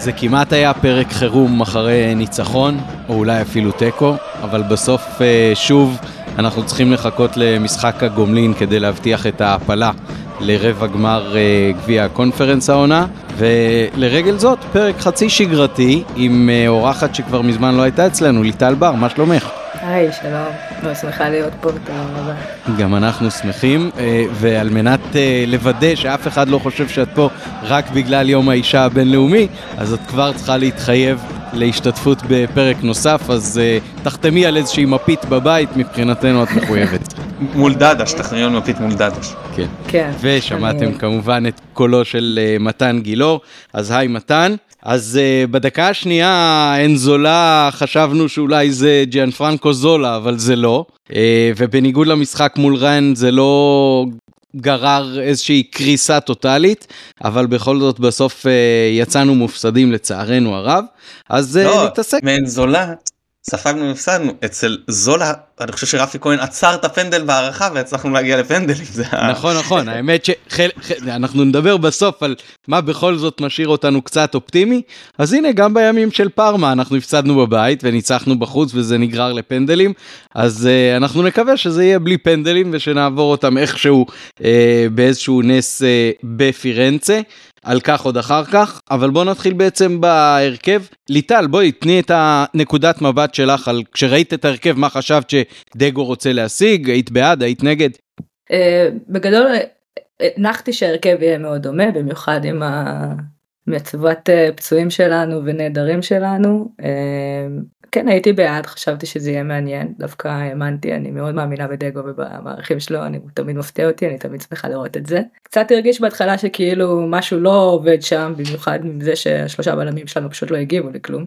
זה כמעט היה פרק חירום אחרי ניצחון, או אולי אפילו טקו, אבל בסוף שוב אנחנו צריכים לחכות למשחק הגומלין כדי להבטיח את ההפלה לרבע גמר גביע הקונפרנס העונה, ולרגל זאת פרק חצי שגרתי עם אורחת שכבר מזמן לא הייתה אצלנו, ליטל בר, מה שלומך? היי, שלום, לא שמחה להיות פה, תודה רבה. גם אנחנו שמחים, ועל מנת לוודא שאף אחד לא חושב שאת פה רק בגלל יום האישה הבינלאומי, אז את כבר צריכה להתחייב להשתתפות בפרק נוסף, אז תחתמי על איזושהי מפית בבית, מבחינתנו את מחויבת. מול דדש, תכניון מפית מול דדש. כן. כן. ושמעתם כמובן את קולו של מתן גילור, אז היי מתן. אז בדקה השנייה אין זולה, חשבנו שאולי זה ג'יאן פרנקו זולה, אבל זה לא. ובניגוד למשחק מול רן זה לא גרר איזושהי קריסה טוטלית, אבל בכל זאת בסוף יצאנו מופסדים לצערנו הרב. אז נתעסק. מעין זולה, ספגנו והפסדנו. אצל זולה, אני חושב שרפי כהן עצר את הפנדל בהערכה, והצלחנו להגיע לפנדלים. נכון, האמת שאנחנו נדבר בסוף על מה בכל זאת משאיר אותנו קצת אופטימי, אז הנה גם בימים של פארמה אנחנו הפסדנו בבית וניצחנו בחוץ וזה נגרר לפנדלים, אז אנחנו נקווה שזה יהיה בלי פנדלים ושנעבור אותם איכשהו באיזשהו נס בפירנצה, על כך עוד אחר כך, אבל בוא נתחיל בעצם בהרכב. ליטל, בואי תני את הנקודת מבט שלך על כשראית את ההרכב, מה חשבת שדגו רוצה להשיג, היית בעד, היית נגד? בגדול, נחתי שההרכב יהיה מאוד דומה, במיוחד עם מצבת פצועים שלנו ונהדרים שלנו. כן, הייתי בעד, חשבתי שזה יהיה מעניין, דווקא האמנתי, אני מאוד מאמינה בדגו ובמערכים שלו, אני תמיד מפתיע אותי, אני תמיד שמחה לראות את זה. קצת הרגיש בהתחלה שכאילו משהו לא עובד שם, במיוחד עם זה שהשלושה בלמים שלנו פשוט לא הגיבו לכלום,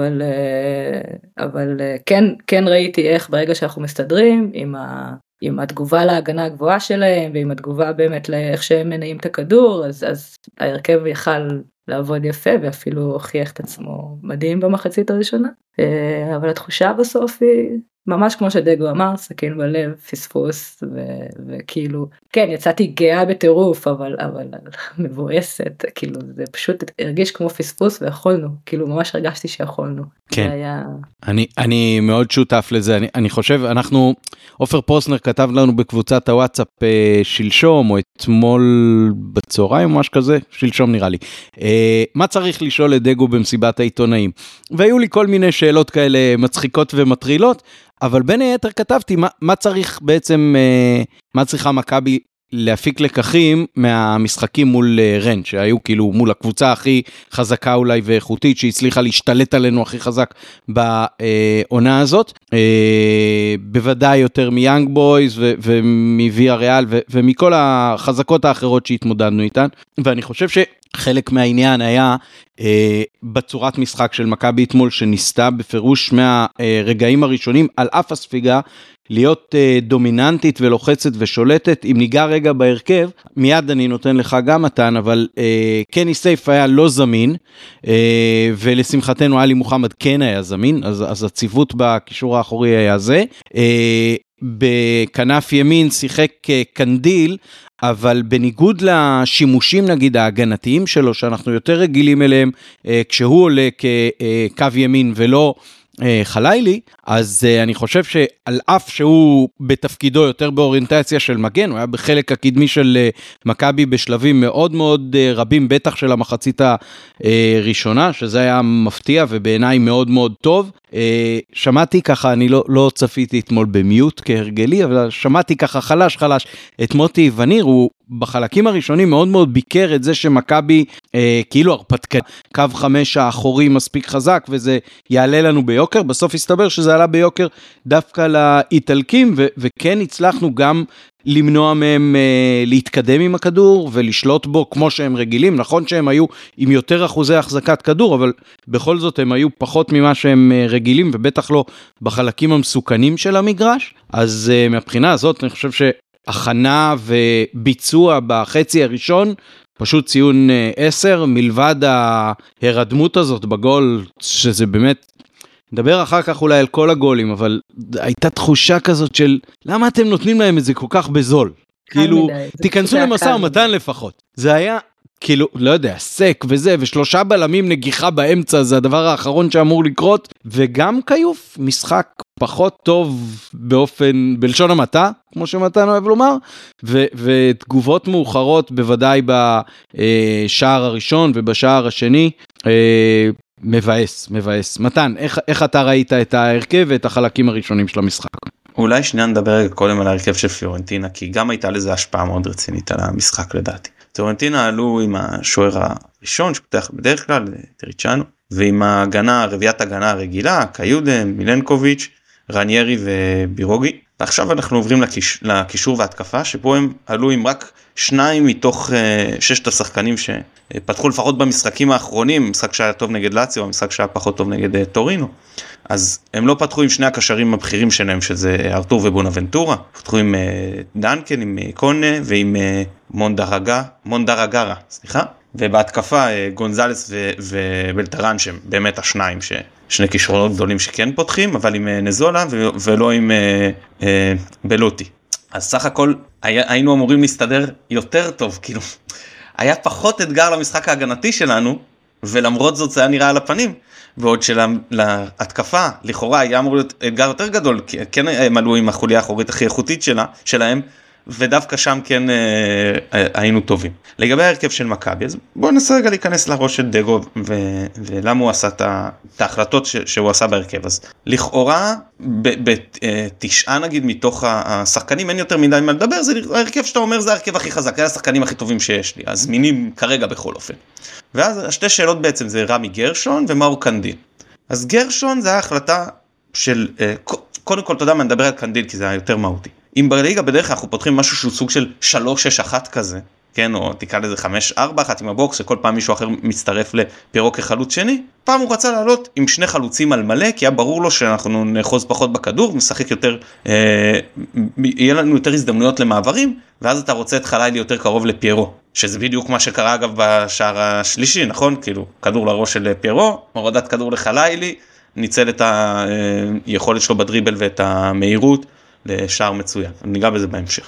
אבל כן ראיתי איך ברגע שאנחנו מסתדרים עם התגובה להגנה הגבוהה שלהם, ועם התגובה באמת לאיך שהם מנעים את הכדור, אז ההרכב יכל לעבוד יפה, ואפילו הוכיח את עצמו מדהים במחצית הראשונה. אבל התחושה בסוף היא ממש כמו שדגו אמר, סכין בלב, פספוס, וכאילו, כן, יצאתי גאה בטירוף, אבל מבואסת, כאילו, זה פשוט הרגיש כמו פספוס, ויכולנו, כאילו, ממש הרגשתי שיכולנו. כן, היה... אני מאוד שותף לזה, אני חושב, עופר פרוסנר כתב לנו בקבוצת הוואטסאפ שלשום, או אתמול בצהריים, או משהו כזה, שלשום נראה לי, מה צריך לשאול את דגו במסיבת העיתונאים? והיו לי כל מיני שאלות כאלה מצחיקות ומטרילות, אבל בין היתר כתבתי מה צריך בעצם, מה צריכה מכבי להפיק לקחים מהמשחקים מול רן, שהיו כאילו מול הקבוצה הכי חזקה אולי ואיכותית, שהצליחה להשתלט עלינו הכי חזק בעונה הזאת, בוודאי יותר מיאנג בויז ומוויה ריאל ומכל החזקות האחרות שהתמודדנו איתן, ואני חושב שחלק מהעניין היה בצורת משחק של מכבי אתמול, שניסתה בפירוש מהרגעים הראשונים על אף הספיגה, להיות דומיננטית ולוחצת ושולטת. אם ניגע רגע בהרכב, מיד אני נותן לך גם מתן, אבל קני סייף היה לא זמין, ולשמחתנו עלי מוחמד כן היה זמין, אז הציוות בקישור האחורי היה זה. בכנף ימין שיחק קנדיל, אבל בניגוד לשימושים נגיד ההגנתיים שלו, שאנחנו יותר רגילים אליהם, כשהוא עולה כקו ימין ולא חלילי, אז אני חושב שעל אף שהוא בתפקידו יותר באוריינטציה של מגן, הוא היה בחלק הקדמי של מכבי בשלבים מאוד מאוד רבים, בטח של המחצית הראשונה, שזה היה מפתיע ובעיניי מאוד מאוד טוב. שמעתי ככה, אני לא צפיתי אתמול במיוט כהרגלי, אבל שמעתי ככה חלש את מוטי וניר, הוא בחלקים הראשונים מאוד מאוד ביקר את זה שמכבי כאילו הרפתקה, קו 5 האחורי מספיק חזק, וזה יעלה לנו ביוקר. בסוף הסתבר שזה עלה ביוקר דווקא לאיטלקים, וכן הצלחנו גם למנוע מהם להתקדם עם הכדור ולשלוט בו כמו שהם רגילים. נכון שהם היו עם יותר אחוזי החזקת כדור, אבל בכל זאת הם היו פחות ממה שהם רגילים, ובטח לא בחלקים המסוכנים של המגרש. אז מהבחינה הזאת אני חושב שהכנה וביצוע בחצי הראשון פשוט ציון 10, מלבד ההרדמות הזאת בגול, שזה באמת, נדבר אחר כך אולי על כל הגולים, אבל הייתה תחושה כזאת של, למה אתם נותנים להם את זה כל כך בזול? כאילו, תיכנסו למשא ומתן לפחות. זה היה כאילו, לא יודע, סק וזה, ושלושה בלמים נגיחה באמצע, זה הדבר האחרון שאמור לקרות, וגם קיוף, משחק פחות טוב באופן, בלשון המעטה, כמו שמתן אוהב לומר, ותגובות מאוחרות בוודאי בשער הראשון ובשער השני, מבאס. מתן, איך אתה ראית את ההרכב ואת החלקים הראשונים של המשחק? אולי שנייה נדבר קודם על ההרכב של פיורנטינה, כי גם הייתה לזה השפעה מאוד רצינית על המשחק לדעתי. פיורנטינה עלו עם השוער הראשון שפותח בדרך כלל, טריצ'אנו, ועם ההגנה, רביעת הגנה הרגילה, קיודן, מילנקוביץ', רניירי ובירוגי. ועכשיו אנחנו עוברים לקישור והתקפה, שבו הם עלו עם רק 2 מתוך 6 השחקנים שפתחו לפחות במשחקים האחרונים, משחק שהיה טוב נגד לאציו, המשחק שהיה פחות טוב נגד טורינו. אז הם לא פתחו עם שני הקשרים הבכירים שלהם, שזה ארתור ובונאבנטורה, פתחו עם דנקן, עם קונה ועם מונדרגרה, ובהתקפה גונזלס ובלטרן, שהם באמת השניים, שני כישרונות גדולים שכן פותחים, אבל עם נזולה ולא עם בלוטי. אז סך הכל היינו אמורים להסתדר יותר טוב, כאילו, היה פחות אתגר למשחק ההגנתי שלנו, ולמרות זאת זה היה נראה על הפנים, בעוד שלהתקפה, לכאורה, היה אמור להיות אתגר יותר גדול, כי כן הם עלו עם החוליה האחורית הכי איכותית שלהם, ודווקא שם כן היינו טובים. לגבי ההרכב של מכבי, אז בואו ננסה רגע להיכנס לראש של דגו, ולמה הוא עשה את ההחלטות שהוא עשה בהרכב. אז לכאורה, בתשעה נגיד מתוך השחקנים, אין יותר מדי מה לדבר, זה ההרכב שאתה אומר, זה ההרכב הכי חזק, זה השחקנים הכי טובים שיש לי, הזמינים כרגע בכל אופן. ואז השתי שאלות בעצם זה רמי גרשון ומאור קנדיל. אז גרשון זה ההחלטה של, קודם כל תודה מה נדבר על קנדיל, כי זה היה יותר מהותי. אם בליגה בדרך כלל אנחנו פותחים משהו שהוא סוג של 3-6-1 כזה, כן, או תקרא לזה 5-4-1 עם הבוקס, שכל פעם מישהו אחר מצטרף לפירו כחלוץ שני, פעם הוא רצה לעלות עם שני חלוצים על מלא, כי היה ברור לו שאנחנו נחוז פחות בכדור, משחק יותר, יהיה לנו יותר הזדמנויות למעברים, ואז אתה רוצה את חלילי יותר קרוב לפיירו, שזה בדיוק מה שקרה אגב בשער השלישי, נכון? כאילו, כדור לראש של פיירו, מורדת כדור לחלילי, ניצל את היכולת שלו בדריבל ואת המהירות, לשער מצוין, ניגע בזה בהמשך.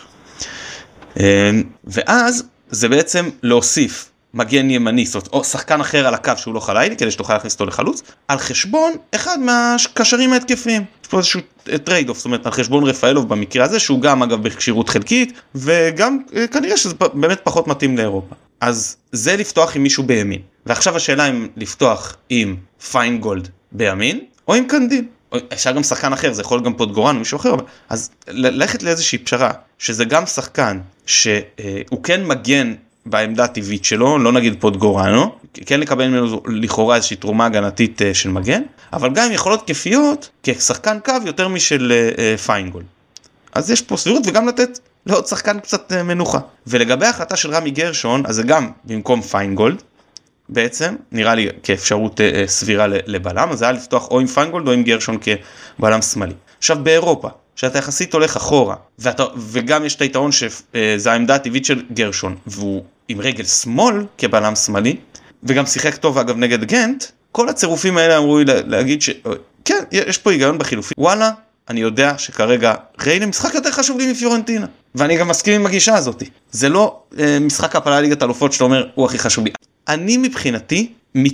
ואז זה בעצם להוסיף מגן ימני, או שחקן אחר על הקו שהוא לא חלילי, כדי שתוכל להכניס אותו לחלוץ, על חשבון אחד מהקשרים ההתקפיים. יש פה איזשהו טרייד אוף, זאת אומרת, על חשבון רפאלוב במקרה הזה, שהוא גם אגב בכשירות חלקית, וגם כנראה שזה באמת פחות מתאים לאירופה. אז זה לפתוח עם מישהו בימין. ועכשיו השאלה אם לפתוח עם פיינגולד בימין, או עם קנדיל. אפשר גם שחקן אחר, זה יכול גם פוטגורן או מישהו אחר, אז ללכת לאיזושהי פשרה, שזה גם שחקן שהוא כן מגן בעמדה הטבעית שלו, לא נגיד פוטגורנו, כן לקבל ממנו לכאורה איזושהי תרומה הגנתית של מגן, אבל גם עם יכולות כיפיות, כשחקן קו יותר משל פיינגולד. אז יש פה סבירות וגם לתת לעוד שחקן קצת מנוחה. ולגבי ההחלטה של רמי גרשון, אז זה גם במקום פיינגולד, בעצם, נראה לי כאפשרות סבירה לבלם, אז זה היה לפתוח או עם פיינגולד או עם גרשון כבלם שמאלי. עכשיו באירופה, שאתה יחסית הולך אחורה, וגם יש את היתרון שזה העמדה הטבעית של גרשון, והוא עם רגל שמאל כבלם שמאלי, וגם שיחק טוב אגב נגד גנט, כל הצירופים האלה אמרו לי להגיד שכן, יש פה היגיון בחילופים. וואלה, אני יודע שכרגע ריינה משחק יותר חשוב לי מפיורנטינה, ואני גם מסכים עם הגישה הזאת. זה לא משחק הפעלה ליגת אלופות שאתה אומר, הוא הכי חשוב לי. אני מבחינתי,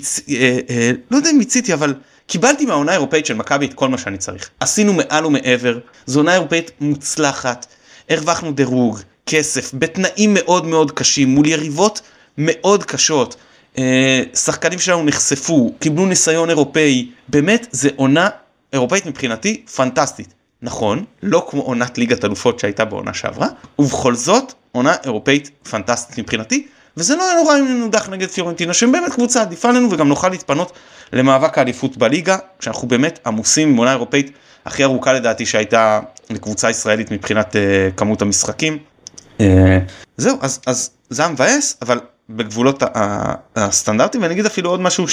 לא יודע אם מיציתי, אבל קיבלתי מהעונה האירופאית של מכבי את כל מה שאני צריך. עשינו מעל ומעבר, זו עונה אירופאית מוצלחת, הרווחנו דירוג, כסף, בתנאים מאוד מאוד קשים, מול יריבות מאוד קשות, שחקנים שלנו נחשפו, קיבלו ניסיון אירופאי, באמת זה עונה אירופאית מבחינתי פנטסטית. נכון, לא כמו עונת ליגת אלופות שהייתה בעונה שעברה, ובכל זאת עונה אירופאית פנטסטית מבחינתי, וזה לא היה נורא אם נודח נגד פיורנטינה, שהם באמת קבוצה עדיפה לנו, וגם נוכל להתפנות למאבק האליפות בליגה, כשאנחנו באמת עמוסים עם עונה אירופאית הכי ארוכה לדעתי שהייתה לקבוצה ישראלית מבחינת כמות המשחקים. זהו, אז זה מבאס, אבל בגבולות הסטנדרטים, ואני אגיד אפילו עוד משהו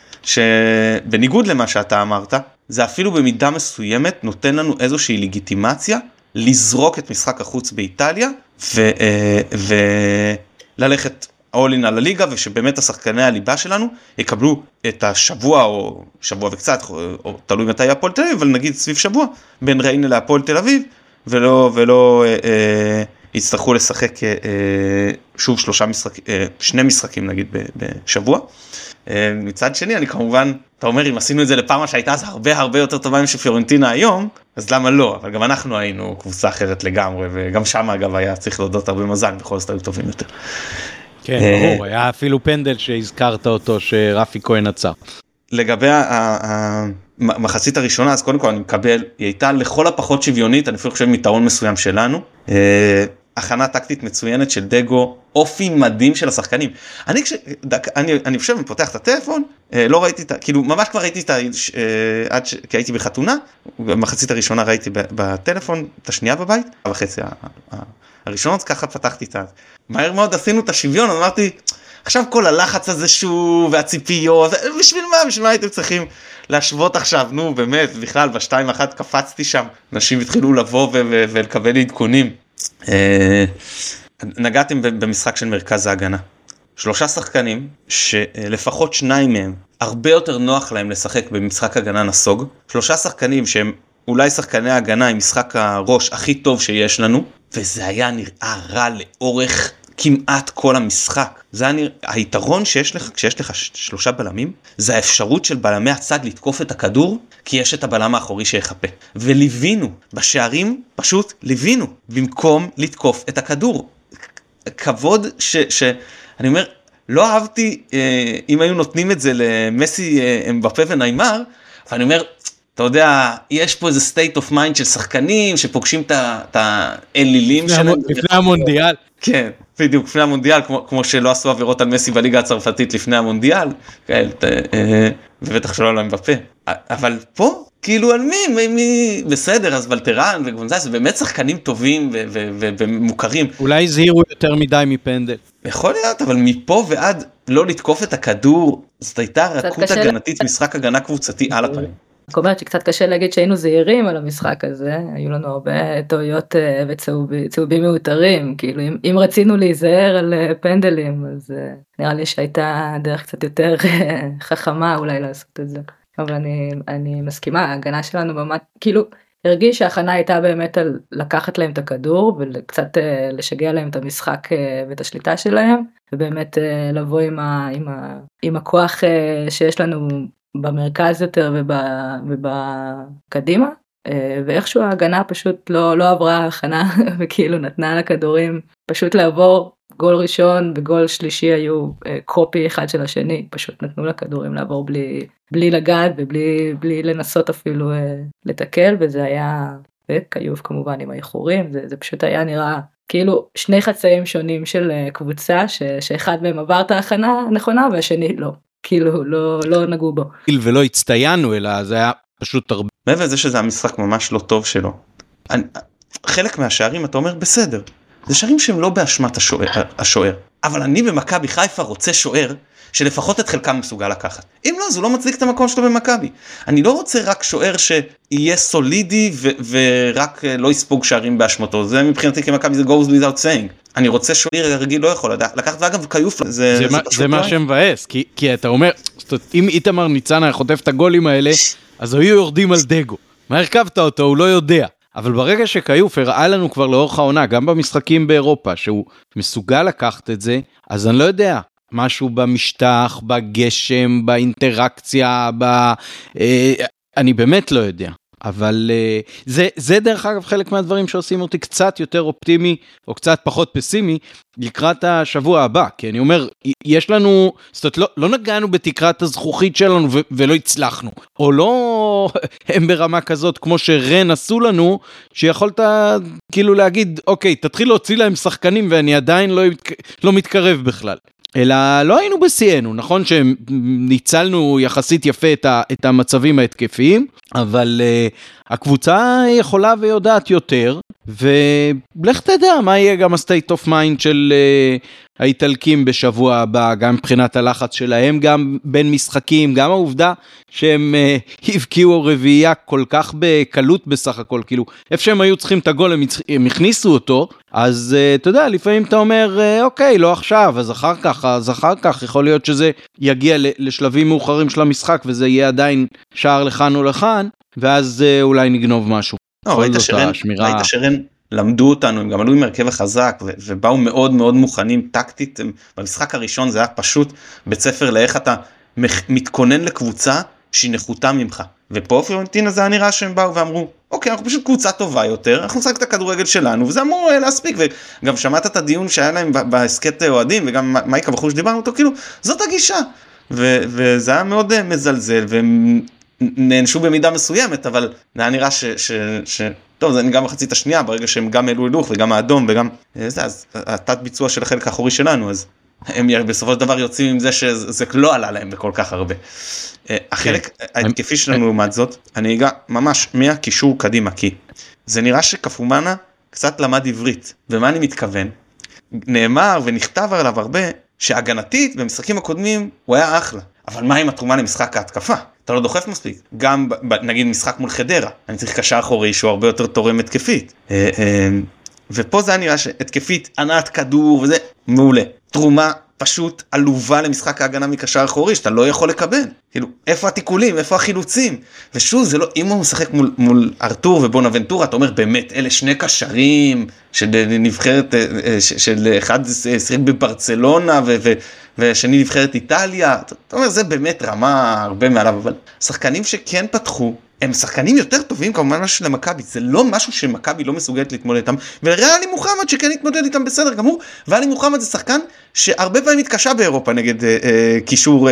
שבניגוד למה שאתה אמרת, זה אפילו במידה מסוימת נותן לנו איזושהי לגיטימציה לזרוק את משחק החוץ באיטליה, וללכת אולין על הליגה, ושבאמת השחקני הליבה שלנו יקבלו את השבוע, או שבוע וקצת, או תלוי מתי הפועל תל אביב, אבל נגיד סביב שבוע, בין ריינה להפועל תל אביב, ולא יצטרכו לשחק שוב 2 משחקים נגיד בשבוע. מצד שני, אני כמובן, אתה אומר, אם עשינו את זה לפרמה שהייתה אז הרבה יותר טובה עם שפיורנטינה היום, אז למה לא? אבל גם אנחנו היינו קבוצה אחרת לגמרי, וגם שם אגב היה צריך להודות הרבה מזל, בכל זאת היו טובים יותר. כן, ברור, היה אפילו פנדל שהזכרת אותו, שרפי כהן עצר. לגבי המחצית הראשונה, אז קודם כל אני מקבל, היא הייתה לכל הפחות שוויונית, אני אפילו חושב מיתרון מסוים שלנו, הכנה טקטית מצוינת של דגו, אופי מדהים של השחקנים. אני חושב, אני פותח את הטלפון, לא ראיתי, כאילו ממש כבר ראיתי כי הייתי בחתונה, במחצית הראשונה ראיתי בטלפון, את השנייה בבית, בחצי הראשונות, ככה פתחתי את זה. מהר מאוד עשינו את השוויון, אמרתי, עכשיו כל הלחץ הזה שוב, והציפיות, בשביל מה הייתם צריכים להשוות עכשיו, נו באמת, בכלל ב2-1 קפצתי שם, אנשים התחילו לבוא ולקבל עדכונים. נגעתם במשחק של מרכז ההגנה. 3 שחקנים, שלפחות 2 מהם, הרבה יותר נוח להם לשחק במשחק הגנה נסוג. 3 שחקנים שהם אולי שחקני ההגנה עם משחק הראש הכי טוב שיש לנו, וזה היה נראה רע לאורך כמעט כל המשחק. זה היתרון שיש לך, כשיש לך 3 בלמים, זה האפשרות של בלמי הצד לתקוף את הכדור, כי יש את הבלם האחורי שיחפה. וליווינו, בשערים פשוט ליווינו, במקום לתקוף את הכדור. כבוד אני אומר, לא אהבתי אם היו נותנים את זה למסי, אמבפה וניימר, ואני אומר, אתה יודע, יש פה איזה state of mind של שחקנים שפוגשים את האלילים שלהם. לפני המונדיאל. כן, בדיוק, לפני המונדיאל, כמו שלא עשו עבירות על מסי בליגה הצרפתית לפני המונדיאל, ובטח שלא עליהם בפה. אבל פה, כאילו על מי, בסדר, אז ולטרן וגונזייס, באמת שחקנים טובים ומוכרים. אולי זהירו יותר מדי מפנדל. יכול להיות, אבל מפה ועד לא לתקוף את הכדור, זאת הייתה רכות הגנתית, משחק הגנה קבוצתי על הפנים. אני אומרת שקצת קשה להגיד שהיינו זהירים על המשחק הזה, היו לנו הרבה טעויות וצהובים מאותרים, כאילו אם רצינו להיזהר על פנדלים, אז נראה לי שהייתה דרך קצת יותר חכמה אולי לעשות את זה, אבל אני מסכימה, ההגנה שלנו ממש, כאילו הרגיש שההכנה הייתה באמת על לקחת להם את הכדור, וקצת לשגע להם את המשחק ואת השליטה שלהם, ובאמת לבוא עם הכוח שיש לנו, במרכז יותר ובקדימה, ואיכשהו ההגנה פשוט לא עברה הכנה, וכאילו נתנה לכדורים פשוט לעבור, גול ראשון וגול שלישי היו קופי אחד של השני, פשוט נתנו לכדורים לעבור בלי לגעת ובלי לנסות אפילו לתקל, וזה היה, וקיוף כמובן עם האיחורים, זה פשוט היה נראה כאילו 2 חצאים שונים של קבוצה, שאחד מהם עבר את ההכנה הנכונה והשני לא. כאילו לא נגעו בו. ולא הצטיינו, אלא זה היה פשוט הרבה. מעבר לזה שזה המשחק ממש לא טוב שלו. חלק מהשערים אתה אומר בסדר. זה שערים שהם לא באשמת השוער. אבל אני במכבי חיפה רוצה שוער שלפחות את חלקם מסוגל לקחת. אם לא, אז הוא לא מצדיק את המקום שלו במכבי. אני לא רוצה רק שוער שיהיה סולידי ורק לא יספוג שערים באשמתו. זה מבחינתי כמכבי זה goes without saying. אני רוצה שוער רגיל לא יכול לקחת, ואגב קיוף זה מה שמבאס, כי אתה אומר, אם איתמר ניצן היה חוטף את הגולים האלה, אז היו יורדים על דגו. מה הרכבת אותו, הוא לא יודע. אבל ברגע שקיוף הראה לנו כבר לאורך העונה, גם במשחקים באירופה, שהוא מסוגל לקחת את זה, אז אני לא יודע. משהו במשטח, בגשם, באינטראקציה, אני באמת לא יודע. אבל זה דרך אגב חלק מהדברים שעושים אותי קצת יותר אופטימי, או קצת פחות פסימי, לקראת השבוע הבא. כי אני אומר, יש לנו, זאת אומרת, לא נגענו בתקרת הזכוכית שלנו ולא הצלחנו. או לא הם ברמה כזאת כמו שרן עשו לנו, שיכולת כאילו להגיד, אוקיי, תתחיל להוציא להם שחקנים ואני עדיין לא מתקרב בכלל. אלא לא היינו בסיינו, נכון שניצלנו יחסית יפה את המצבים ההתקפיים, אבל הקבוצה יכולה ויודעת יותר, ולך תדע מה יהיה גם ה-state of mind של האיטלקים בשבוע הבא, גם מבחינת הלחץ שלהם, גם בין משחקים, גם העובדה שהם הבקיעו רביעייה כל כך בקלות בסך הכל, כאילו איפה שהם היו צריכים את הגול הם הכניסו אותו, אז אתה יודע, לפעמים אתה אומר, אוקיי, לא עכשיו, אז אחר כך, יכול להיות שזה יגיע לשלבים מאוחרים של המשחק, וזה יהיה עדיין שער לכאן או לכאן, ואז אולי נגנוב משהו. ראית שרן למדו אותנו, הם גם עלו עם הרכב החזק, ובאו מאוד מאוד מוכנים טקטית, במשחק הראשון זה היה פשוט בית ספר לאיך אתה מתכונן לקבוצה שהיא נחותה ממך, ופה פיורנטינה זה היה נראה שהם באו ואמרו, אוקיי, אנחנו פשוט קבוצה טובה יותר, אנחנו נשחק את הכדורגל שלנו, וזה אמור להספיק, וגם שמעת את הדיון שהיה להם בעסקת אוהדים, וגם מייקה בחור שדיברנו אותו, כאילו, זאת הגישה, וזה היה מאוד מזלזל, והם נענשו במידה מסוימת, אבל זה היה נראה טוב, זה גם מחצית השנייה, ברגע שהם גם העלו הילוך, וגם האדום, וגם, אז התת ביצוע של החלק האחורי שלנו, אז הם בסופו של דבר יוצאים עם זה שזה לא עלה להם בכל כך הרבה. החלק ההתקפי שלנו לעומת זאת, אני אגע ממש מהקישור קדימה, כי זה נראה שקפומנה קצת למד עברית, ומה אני מתכוון? נאמר ונכתב עליו הרבה, שהגנתית במשחקים הקודמים הוא היה אחלה, אבל מה עם התרומה למשחק ההתקפה? אתה לא דוחף מספיק, גם נגיד משחק מול חדרה, אני צריך קשר אחורי שהוא הרבה יותר תורם התקפית, ופה זה נראה שהתקפית ענת כדור וזה מעולה, תרומה פשוט עלובה למשחק ההגנה מקשר אחורי, שאתה לא יכול לקבל, כאילו, איפה התיקולים, איפה החילוצים, ושוב, זה לא, אם הוא משחק מול ארתור ובונאבנטורה, אתה אומר, באמת, אלה שני קשרים, של נבחרת, של אחד שיחק בברצלונה, ושני נבחרת איטליה, אתה אומר, זה באמת רמה הרבה מעליו, אבל שחקנים שכן פתחו, הם שחקנים יותר טובים כמובן משהו למכבי, זה לא משהו שמכבי לא מסוגלת להתמודד איתם, ולראלי מוחמד שכן התמודד איתם בסדר גמור, ואלי מוחמד זה שחקן שהרבה פעמים מתקשה באירופה נגד קישור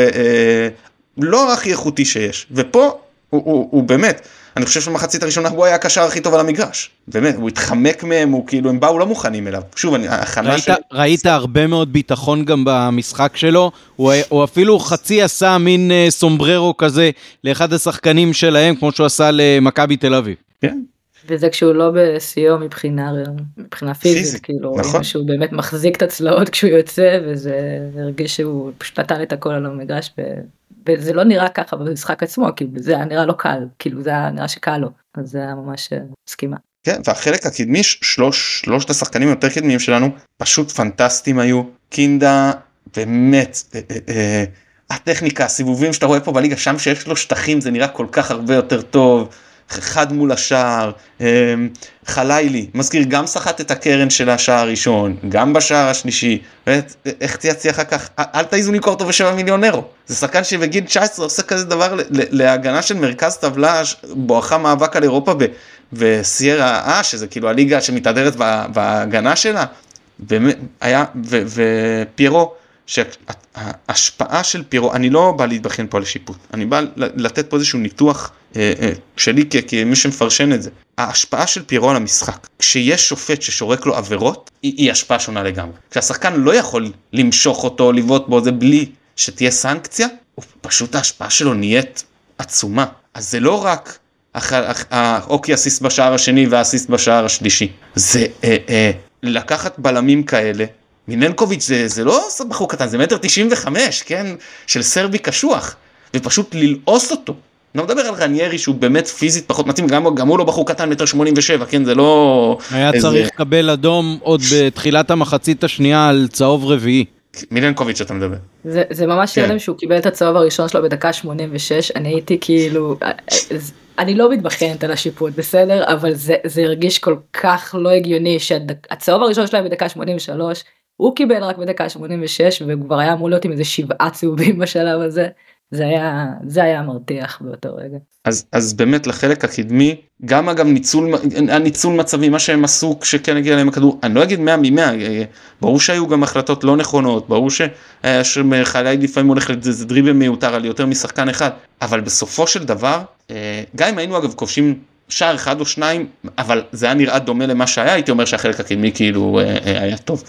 לא הכי איכותי שיש, ופה הוא באמת, אני חושב שבמחצית הראשונה הוא היה הקשר הכי טוב על המגרש, באמת, הוא התחמק מהם, הוא כאילו, הם באו לא מוכנים אליו, שוב, ראית הרבה מאוד ביטחון גם במשחק שלו, הוא אפילו חצי עשה מין סומבררו כזה, לאחד השחקנים שלהם, כמו שהוא עשה למכבי תל אביב. כן. וזה כשהוא לא בסיום מבחינה פיזית, כאילו, נכון. שהוא באמת מחזיק את הצלעות כשהוא יוצא, וזה הרגיש שהוא פשוט נתן את הכל על המגרש, וזה לא נראה ככה במשחק עצמו, כאילו זה היה נראה לא קל, כאילו זה היה נראה שקל לו, אז זה היה ממש סכימה. כן, והחלק הקדמי, שלושת השחקנים יותר קדמיים שלנו, פשוט פנטסטיים היו, קינדה, באמת, הטכניקה, הסיבובים שאתה רואה פה בליגה, שם שיש לו שטחים, זה נראה כל כך הרבה יותר טוב, אחד מול השער, חלילי, מזכיר גם שחט את הקרן של השער הראשון, גם בשער השלישי, איך תייצי אחר כך, אל תעיזו למכור אותו ב7 מיליון אירו, זה שחקן שבגיל 19 עושה כזה דבר להגנה של מרכז טבלה, בואכה מאבק על אירופה וסיירה שזה כאילו הליגה שמתהדרת בהגנה שלה, היה, ופיירו, שההשפעה של פירו, אני לא בא להתבחן פה על השיפוט, אני בא לתת פה איזשהו ניתוח שלי כמי שמפרשן את זה. ההשפעה של פירו על המשחק, כשיש שופט ששורק לו עבירות, היא השפעה שונה לגמרי. כשהשחקן לא יכול למשוך אותו, לבעוט בו, זה בלי שתהיה סנקציה, פשוט ההשפעה שלו נהיית עצומה. אז זה לא רק אוקיי אסיסט בשער השני והאסיסט בשער השלישי, זה לקחת בלמים כאלה, מיננקוביץ' זה לא בחור קטן, זה 1.95 מטר, כן, של סרבי קשוח, ופשוט ללעוס אותו. אני מדבר על רניירי שהוא באמת פיזית פחות מתאים, גם הוא לא בחור קטן 1.87 מטר, כן, זה לא... היה צריך לקבל אדום עוד בתחילת המחצית השנייה על צהוב רביעי. מיננקוביץ' אתה מדבר. זה ממש ילם שהוא קיבל את הצהוב הראשון שלו בדקה 86, אני הייתי כאילו... אני לא מתבחנת על השיפוט, בסדר? אבל זה הרגיש כל כך לא הגיוני שהצהוב הראשון שלו בדקה 83, הוא קיבל רק בדקה 86, וכבר היה אמור להיות עם איזה 7 צהובים בשלב הזה. זה היה מרתיח באותו רגע. אז באמת לחלק הקדמי, גם הניצול מצבים, מה שהם עשו כשכן הגיע להם הכדור, אני לא אגיד 100 מ-100, ברור שהיו גם החלטות לא נכונות, ברור שחלילי לפעמים הולך לדריבל מיותר על יותר משחקן אחד, אבל בסופו של דבר, גם אם היינו אגב כובשים שער אחד או שניים, אבל זה היה נראה דומה למה שהיה, הייתי אומר שהחלק הקדמי כאילו היה טוב.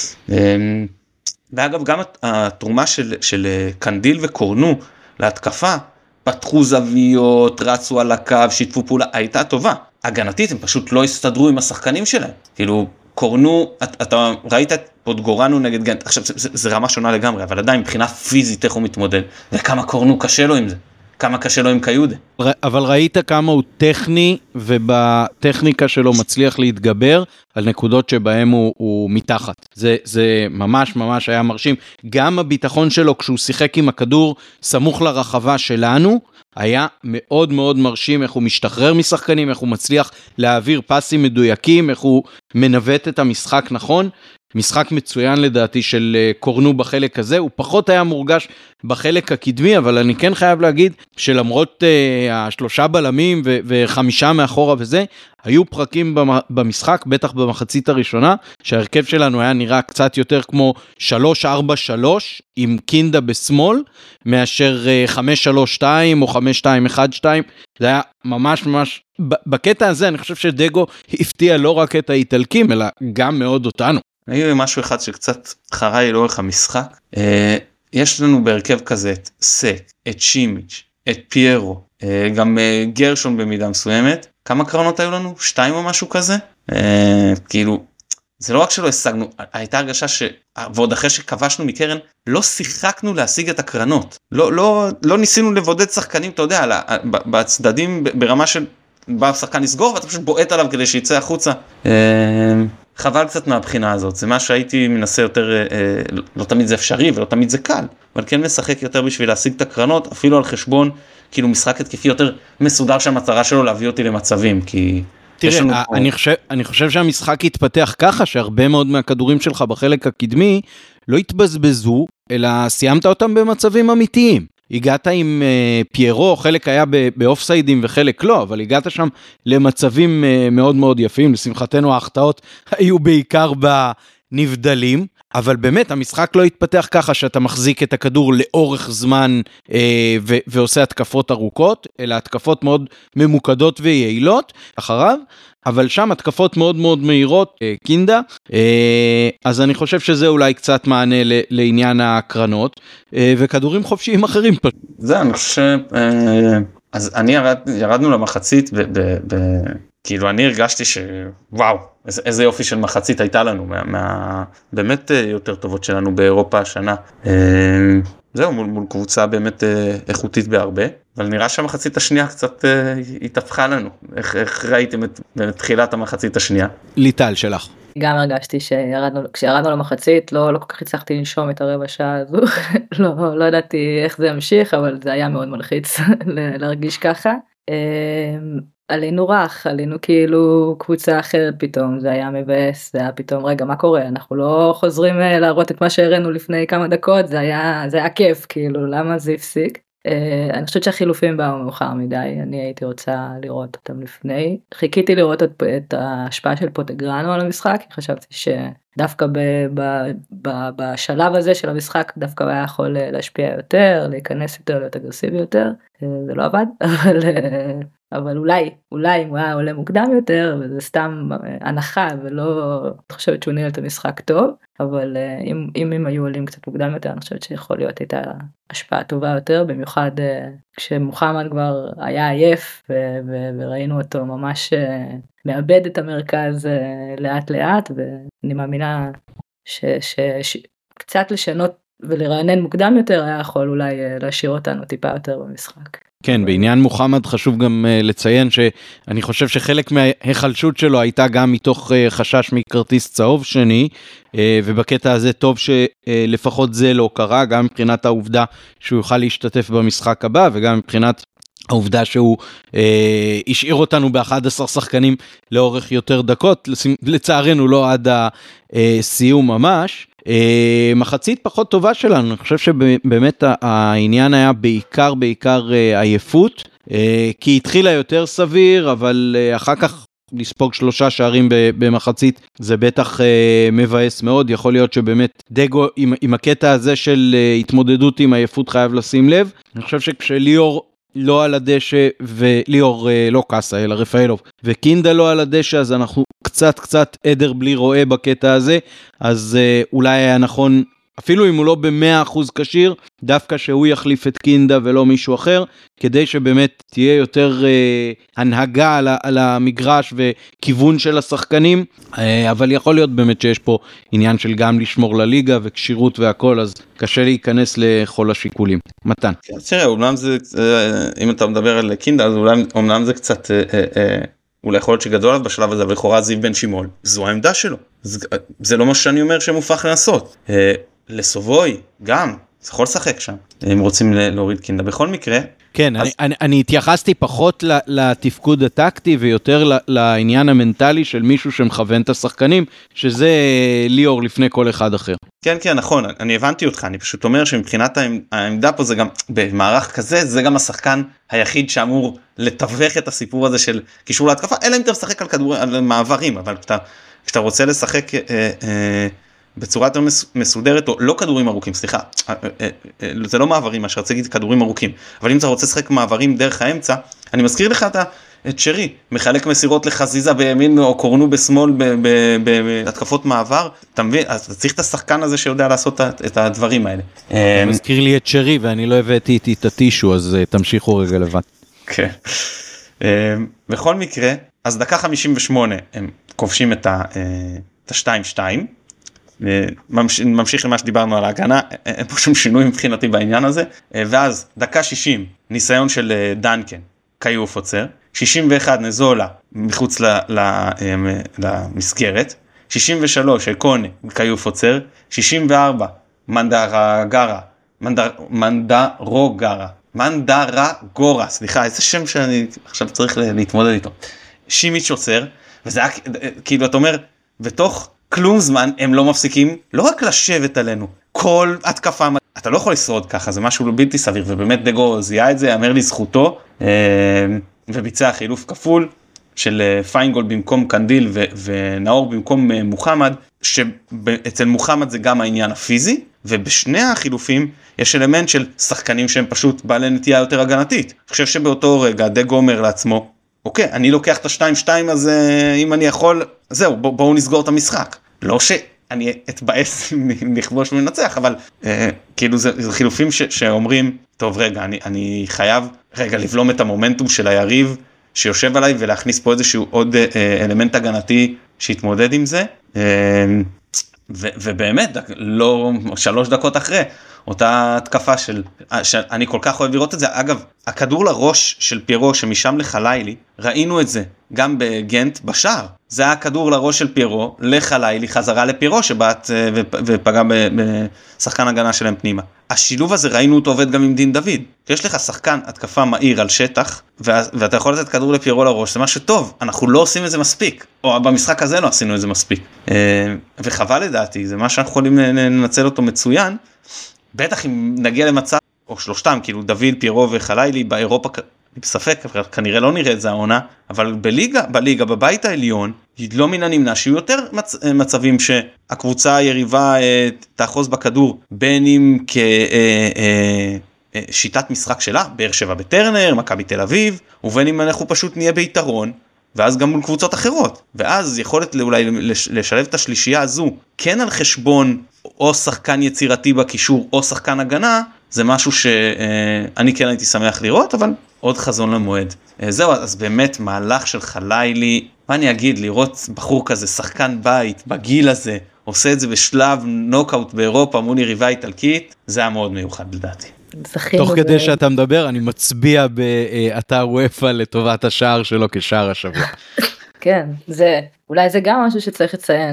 ואגב גם התרומה של קנדיל וקורנו להתקפה, פתחו זוויות, רצו על הקו, שיתפו פעולה, הייתה טובה. הגנתית הם פשוט לא הסתדרו עם השחקנים שלהם. כאילו קורנו, אתה ראית את פודגורנו נגד גנט, עכשיו זה רמה שונה לגמרי, אבל עדיין מבחינה פיזית איך הוא מתמודד, וכמה קורנו קשה לו עם זה. כמה קשה לו עם קיודה. אבל ראית כמה הוא טכני, ובטכניקה שלו מצליח להתגבר על נקודות שבהם הוא מתחת. זה ממש ממש היה מרשים. גם הביטחון שלו כשהוא שיחק עם הכדור סמוך לרחבה שלנו, היה מאוד מאוד מרשים איך הוא משתחרר משחקנים, איך הוא מצליח להעביר פסים מדויקים, איך הוא מנווט את המשחק נכון. משחק מצוין לדעתי של קורנו בחלק הזה, הוא פחות היה מורגש בחלק הקדמי, אבל אני כן חייב להגיד שלמרות השלושה בלמים וחמישה מאחורה וזה, היו פרקים במשחק, בטח במחצית הראשונה, שההרכב שלנו היה נראה קצת יותר כמו 3-4-3, עם קינדה בשמאל, מאשר 5-3-2 או 5-2-1-2, זה היה ממש ממש, בקטע הזה אני חושב שדגו הפתיע לא רק את האיטלקים, אלא גם מאוד אותנו. היו משהו אחד שקצת חראי לאורך המשחק, יש לנו בהרכב כזה את סק, את שימיץ', את פיירו, גם גרשון במידה מסוימת, כמה קרנות היו לנו? 2 או משהו כזה? כאילו, זה לא רק שלא השגנו, הייתה הרגשה ועוד אחרי שכבשנו מקרן, לא שיחקנו להשיג את הקרנות, לא ניסינו לבודד שחקנים, אתה יודע, בצדדים ברמה של בא שחקן לסגור, ואתה פשוט בועט עליו כדי שיצא החוצה. חבל קצת מהבחינה הזאת, זה מה שהייתי מנסה יותר, לא תמיד זה אפשרי ולא תמיד זה קל, אבל כן משחק יותר בשביל להשיג את הקרנות, אפילו על חשבון, כאילו משחק התקפי יותר מסודר שהמטרה שלו להביא אותי למצבים, כי... תראה, אני חושב שהמשחק יתפתח ככה, שהרבה מאוד מהכדורים שלך בחלק הקדמי, לא התבזבזו, אלא סיימת אותם במצבים אמיתיים. הגעת עם פיירו, חלק היה באופסיידים וחלק לא, אבל הגעת שם למצבים מאוד מאוד יפים, לשמחתנו ההחטאות היו בעיקר בנבדלים, אבל באמת המשחק לא התפתח ככה שאתה מחזיק את הכדור לאורך זמן ועושה התקפות ארוכות, אלא התקפות מאוד ממוקדות ויעילות אחריו, אבל שם התקפות מאוד מאוד מהירות, קינדה, אז אני חושב שזה אולי קצת מענה לעניין הקרנות, וכדורים חופשיים אחרים. זה, אני חושב, אז ירדנו למחצית, כאילו אני הרגשתי שוואו, איזה יופי של מחצית הייתה לנו, באמת יותר טובות שלנו באירופה השנה. זהו, מול קבוצה באמת איכותית בהרבה, אבל נראה שהמחצית השנייה קצת התהפכה לנו. איך ראיתם את תחילת המחצית השנייה? ליטל שלך. גם הרגשתי כשירדנו למחצית, לא כל כך הצלחתי לנשום את הרבע שעה הזו, לא ידעתי איך זה ימשיך, אבל זה היה מאוד מלחיץ להרגיש ככה. עלינו רך, עלינו כאילו קבוצה אחרת פתאום, זה היה מבאס, זה היה פתאום, רגע, מה קורה? אנחנו לא חוזרים להראות את מה שהראינו לפני כמה דקות, זה היה כיף, כאילו, למה זה הפסיק? אני חושבת שהחילופים באו מאוחר מדי, אני הייתי רוצה לראות אותם לפני, חיכיתי לראות את ההשפעה של פוטגרנו על המשחק, חשבתי שדווקא בשלב הזה של המשחק, דווקא היה יכול להשפיע יותר, להיכנס יותר, להיות אגרסיבי יותר, זה לא עבד, אבל אולי אם הוא היה עולה מוקדם יותר, וזה סתם הנחה, ולא חושבת שהוא ניהל את המשחק טוב, אבל אם הם היו עולים קצת מוקדם יותר, אני חושבת שיכול להיות הייתה השפעה טובה יותר, במיוחד כשמוחמד כבר היה עייף, וראינו אותו ממש מאבד את המרכז לאט לאט, ואני מאמינה שקצת לשנות ולרענן מוקדם יותר, היה יכול אולי להשאיר אותנו טיפה יותר במשחק. כן, בעניין מוחמד חשוב גם לציין שאני חושב שחלק מההיחלשות שלו הייתה גם מתוך חשש מכרטיס צהוב שני, ובקטע הזה טוב שלפחות זה לא קרה, גם מבחינת העובדה שהוא יוכל להשתתף במשחק הבא, וגם מבחינת העובדה שהוא השאיר אותנו ב-11 שחקנים לאורך יותר דקות, לצערנו לא עד הסיום ממש. מחצית פחות טובה שלנו, אני חושב שבאמת העניין היה בעיקר עייפות, כי התחילה יותר סביר, אבל אחר כך לספוג 3 שערים במחצית, זה בטח מבאס מאוד, יכול להיות שבאמת דגו עם הקטע הזה של התמודדות עם עייפות חייב לשים לב, אני חושב שכשליאור לא על הדשא, וליאור לא קסה, אלא רפאלוב, וקינדה לא על הדשא, אז אנחנו קצת עדר בלי רואה בקטע הזה, אז אולי היה נכון אפילו אם הוא לא ב100% כשיר, דווקא שהוא יחליף את קינדה ולא מישהו אחר, כדי שבאמת תהיה יותר הנהגה על המגרש וכיוון של השחקנים, אבל יכול להיות באמת שיש פה עניין של גם לשמור לליגה וכשירות והכל, אז קשה להיכנס לכל השיקולים. מתן. תראה, אומנם זה, אם אתה מדבר על קינדה, אז אומנם זה קצת, אולי יכול להיות שגדול עליו בשלב הזה, אבל לכאורה זיו בן שמעון, זו העמדה שלו. זה לא מה שאני אומר שמופך לעשות. לסובוי, גם, זה יכול לשחק שם, אם רוצים להוריד קינדה. בכל מקרה... כן, אני התייחסתי פחות לתפקוד הטקטי, ויותר לעניין המנטלי של מישהו שמכוון את השחקנים, שזה ליאור לפני כל אחד אחר. כן, כן, נכון, אני הבנתי אותך, אני פשוט אומר שמבחינת העמדה פה זה גם, במערך כזה, זה גם השחקן היחיד שאמור לתווך את הסיפור הזה של קישור להתקפה, אלא אם אתה משחק על מעברים, אבל כשאתה רוצה לשחק בצורה יותר מסודרת, או לא כדורים ארוכים, סליחה, זה לא מעברים, מה שרציתי כדורים ארוכים, אבל אם אתה רוצה לשחק מעברים דרך האמצע, אני מזכיר לך את שרי, מחלק מסירות לחזיזה בימין, או קורנו בשמאל בהתקפות מעבר, אתה מבין? אז צריך את השחקן הזה שיודע לעשות את הדברים האלה. מזכיר לי את שרי, ואני לא הבאתי איתי את הטישו, אז תמשיכו רגע לבד. כן. בכל מקרה, אז דקה 58, הם כובשים את ה-2-2, ממשיך למה שדיברנו על ההגנה, אין פה שום שינוי מבחינתי בעניין הזה, ואז דקה 60, ניסיון של דנקן, קיוף עוצר, 61 נזולה מחוץ למסגרת, 63 קונה, קיוף עוצר, 64 מנדרגורה, סליחה, איזה שם שאני עכשיו צריך להתמודד איתו, שימיץ' עוצר, וזה היה, כאילו אתה אומר, בתוך כלום זמן הם לא מפסיקים, לא רק לשבת עלינו, כל התקפה, אתה לא יכול לשרוד ככה, זה משהו בלתי סביר, ובאמת דגו זיהה את זה, אמר לי זכותו, וביצע חילוף כפול, של פיינגול במקום קנדיל, ונאור במקום מוחמד, שאצל מוחמד זה גם העניין הפיזי, ובשני החילופים יש אלמנט של שחקנים שהם פשוט בעלי נטייה יותר הגנתית. אני חושב שבאותו רגע דגו אומר לעצמו, אוקיי, אני לוקח את ה-2-2, אז אם אני יכול, זהו, בואו נסגור את המשחק. לא שאני אתבאס לכבוש ומנצח, אבל כאילו זה חילופים שאומרים, טוב רגע, אני חייב רגע לבלום את המומנטום של היריב שיושב עליי, ולהכניס פה איזשהו עוד אלמנט הגנתי שיתמודד עם זה. ובאמת, לא 3 דקות אחרי, אותה התקפה שאני כל כך אוהב לראות את זה. אגב, הכדור לראש של פיירו שמשם לחלילי, ראינו את זה גם בגנט בשער. זה היה הכדור לראש של פיירו לחלילי, חזרה לפיירו שבאת ופגע בשחקן הגנה שלהם פנימה. השילוב הזה ראינו אותו עובד גם עם דין דוד. יש לך שחקן התקפה מהיר על שטח, ואתה יכול לתת כדור לפיירו לראש, זה משהו טוב, אנחנו לא עושים את זה מספיק, או במשחק הזה לא עשינו את זה מספיק. וחבל לדעתי, זה מה שאנחנו יכולים לנצל אותו מצוין, בטח אם נגיע למצב, או שלושתם, כאילו דוד, פיירו וחלילי, באירופה, בספק, כנראה לא נראה את זה העונה, אבל בליגה, בבית העליון, לא מן הנמנע, שיהיו יותר מצבים שהקבוצה היריבה תאחוז בכדור, בין אם כשיטת משחק שלה, באר שבע בטרנר, מכבי תל אביב, ובין אם אנחנו פשוט נהיה ביתרון, ואז גם מול קבוצות אחרות, ואז יכולת אולי לשלב את השלישייה הזו, כן על חשבון או שחקן יצירתי בקישור, או שחקן הגנה, זה משהו שאני כן הייתי שמח לראות, אבל עוד חזון למועד. זהו, אז באמת מהלך של חלילי, מה אני אגיד, לראות בחור כזה, שחקן בית, בגיל הזה, עושה את זה בשלב נוקאוט באירופה, מול יריבה איטלקית, זה היה מאוד מיוחד לדעתי. תוך כדי שאתה מדבר, אני מצביע באתר וופא לטובת השער שלו כשער השבוע. כן, אולי זה גם משהו שצריך לציין,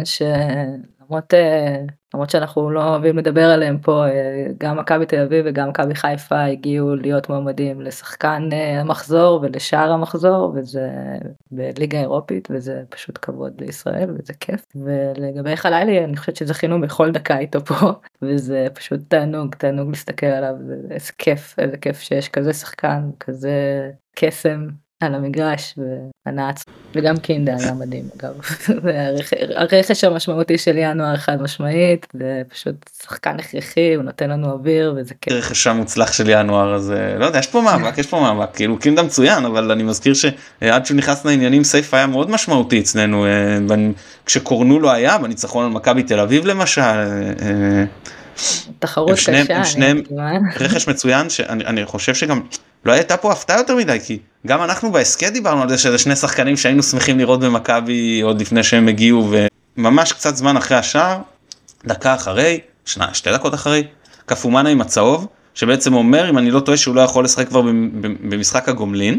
למרות שאנחנו לא אוהבים לדבר עליהם פה, גם מכבי תל אביב וגם מכבי חיפה הגיעו להיות מועמדים לשחקן המחזור ולשער המחזור, וזה בליגה אירופית, וזה פשוט כבוד לישראל, וזה כיף. ולגבי חלילי, אני חושבת שזכינו בכל דקה איתו פה, וזה פשוט תענוג להסתכל עליו, איזה כיף שיש כזה שחקן, כזה קסם על המגרש והנעץ, וגם קינדה היה מדהים אגב, הרכש המשמעותי של ינואר חד משמעית, זה פשוט שחקן הכרחי, הוא נותן לנו אוויר וזה כיף. הרכש המוצלח של ינואר, אז לא יודע, יש פה מאבק, כאילו קינדה מצוין, אבל אני מזכיר שעד שהוא נכנס לעניינים, סייף היה מאוד משמעותי אצלנו, כשקורנו לו היה, בניצחון על מכבי תל אביב למשל, תחרות קשה. שניהם רכש מצוין, שאני חושב שגם לא הייתה פה הפתעה יותר מדי, כי גם אנחנו בהסקט דיברנו על זה שזה שני שחקנים שהיינו שמחים לראות במכבי עוד לפני שהם הגיעו, וממש קצת זמן אחרי השער, דקה אחרי, 2 דקות אחרי, קפומאנה עם הצהוב, שבעצם אומר, אם אני לא טועה, שהוא לא יכול לשחק כבר במשחק הגומלין,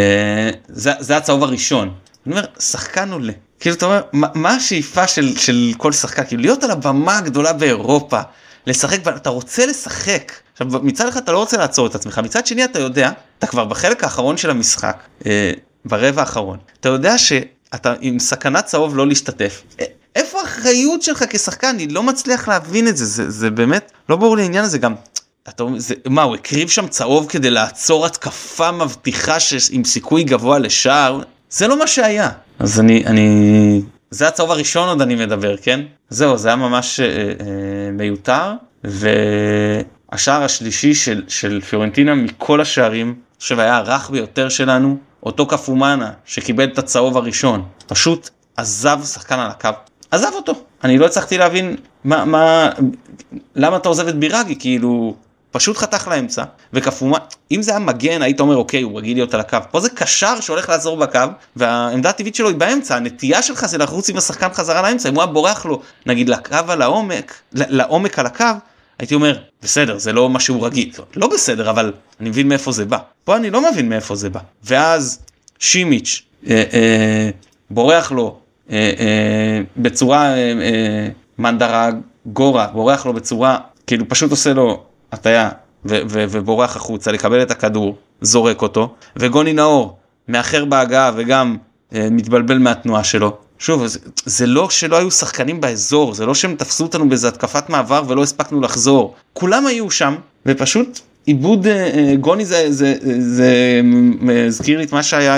זה הצהוב הראשון. אני אומר, שחקן עולה. כאילו, אתה אומר, מה השאיפה של כל שחקן? כאילו, להיות על הבמה הגדולה באירופה, לשחק, ואתה רוצה לשחק. עכשיו, מצד אחד אתה לא רוצה לעצור את עצמך, מצד שני אתה יודע, אתה כבר בחלק האחרון של המשחק, ברבע האחרון, אתה יודע שאתה עם סכנת צהוב לא להשתתף. איפה האחריות שלך כשחקן? אני לא מצליח להבין את זה, זה באמת, לא ברור לי העניין הזה גם. מה, הוא הקריב שם צהוב כדי לעצור התקפה מבטיחה עם סיכוי גבוה לשער? זה לא מה שהיה. אז זה הצהוב הראשון עוד אני מדבר, כן? זהו, זה היה ממש מיותר, והשער השלישי של פיורנטינה מכל השערים, עכשיו היה הרך ביותר שלנו, אותו קפומאנה שקיבל את הצהוב הראשון, פשוט עזב שחקן על הקו, עזב אותו. אני לא הצלחתי להבין למה אתה עוזב את בירגי, כאילו פשוט חתך לאמצע, וקפומה, אם זה היה מגן, היית אומר, אוקיי, הוא רגיל להיות על הקו. פה זה קשר שהולך לעזור בקו, והעמדה הטבעית שלו היא באמצע, הנטייה שלך זה לרוץ עם השחקן חזרה לאמצע, אם הוא היה בורח לו, נגיד לקו על לעומק על הקו, הייתי אומר, בסדר, זה לא מה שהוא רגיל. לא בסדר, אבל אני מבין מאיפה זה בא. פה אני לא מבין מאיפה זה בא. ואז שימיץ' בורח לו בצורה מנדרגורה, בורח לו בצורה, כאילו פשוט עושה לו הטיה ובורח החוצה לקבל את הכדור, זורק אותו, וגוני נאור מאחר בהגעה וגם מתבלבל מהתנועה שלו. שוב, זה לא שלא היו שחקנים באזור, זה לא שהם תפסו אותנו באיזו התקפת מעבר ולא הספקנו לחזור. כולם היו שם, ופשוט עיבוד גוני זה מזכיר לי את מה שהיה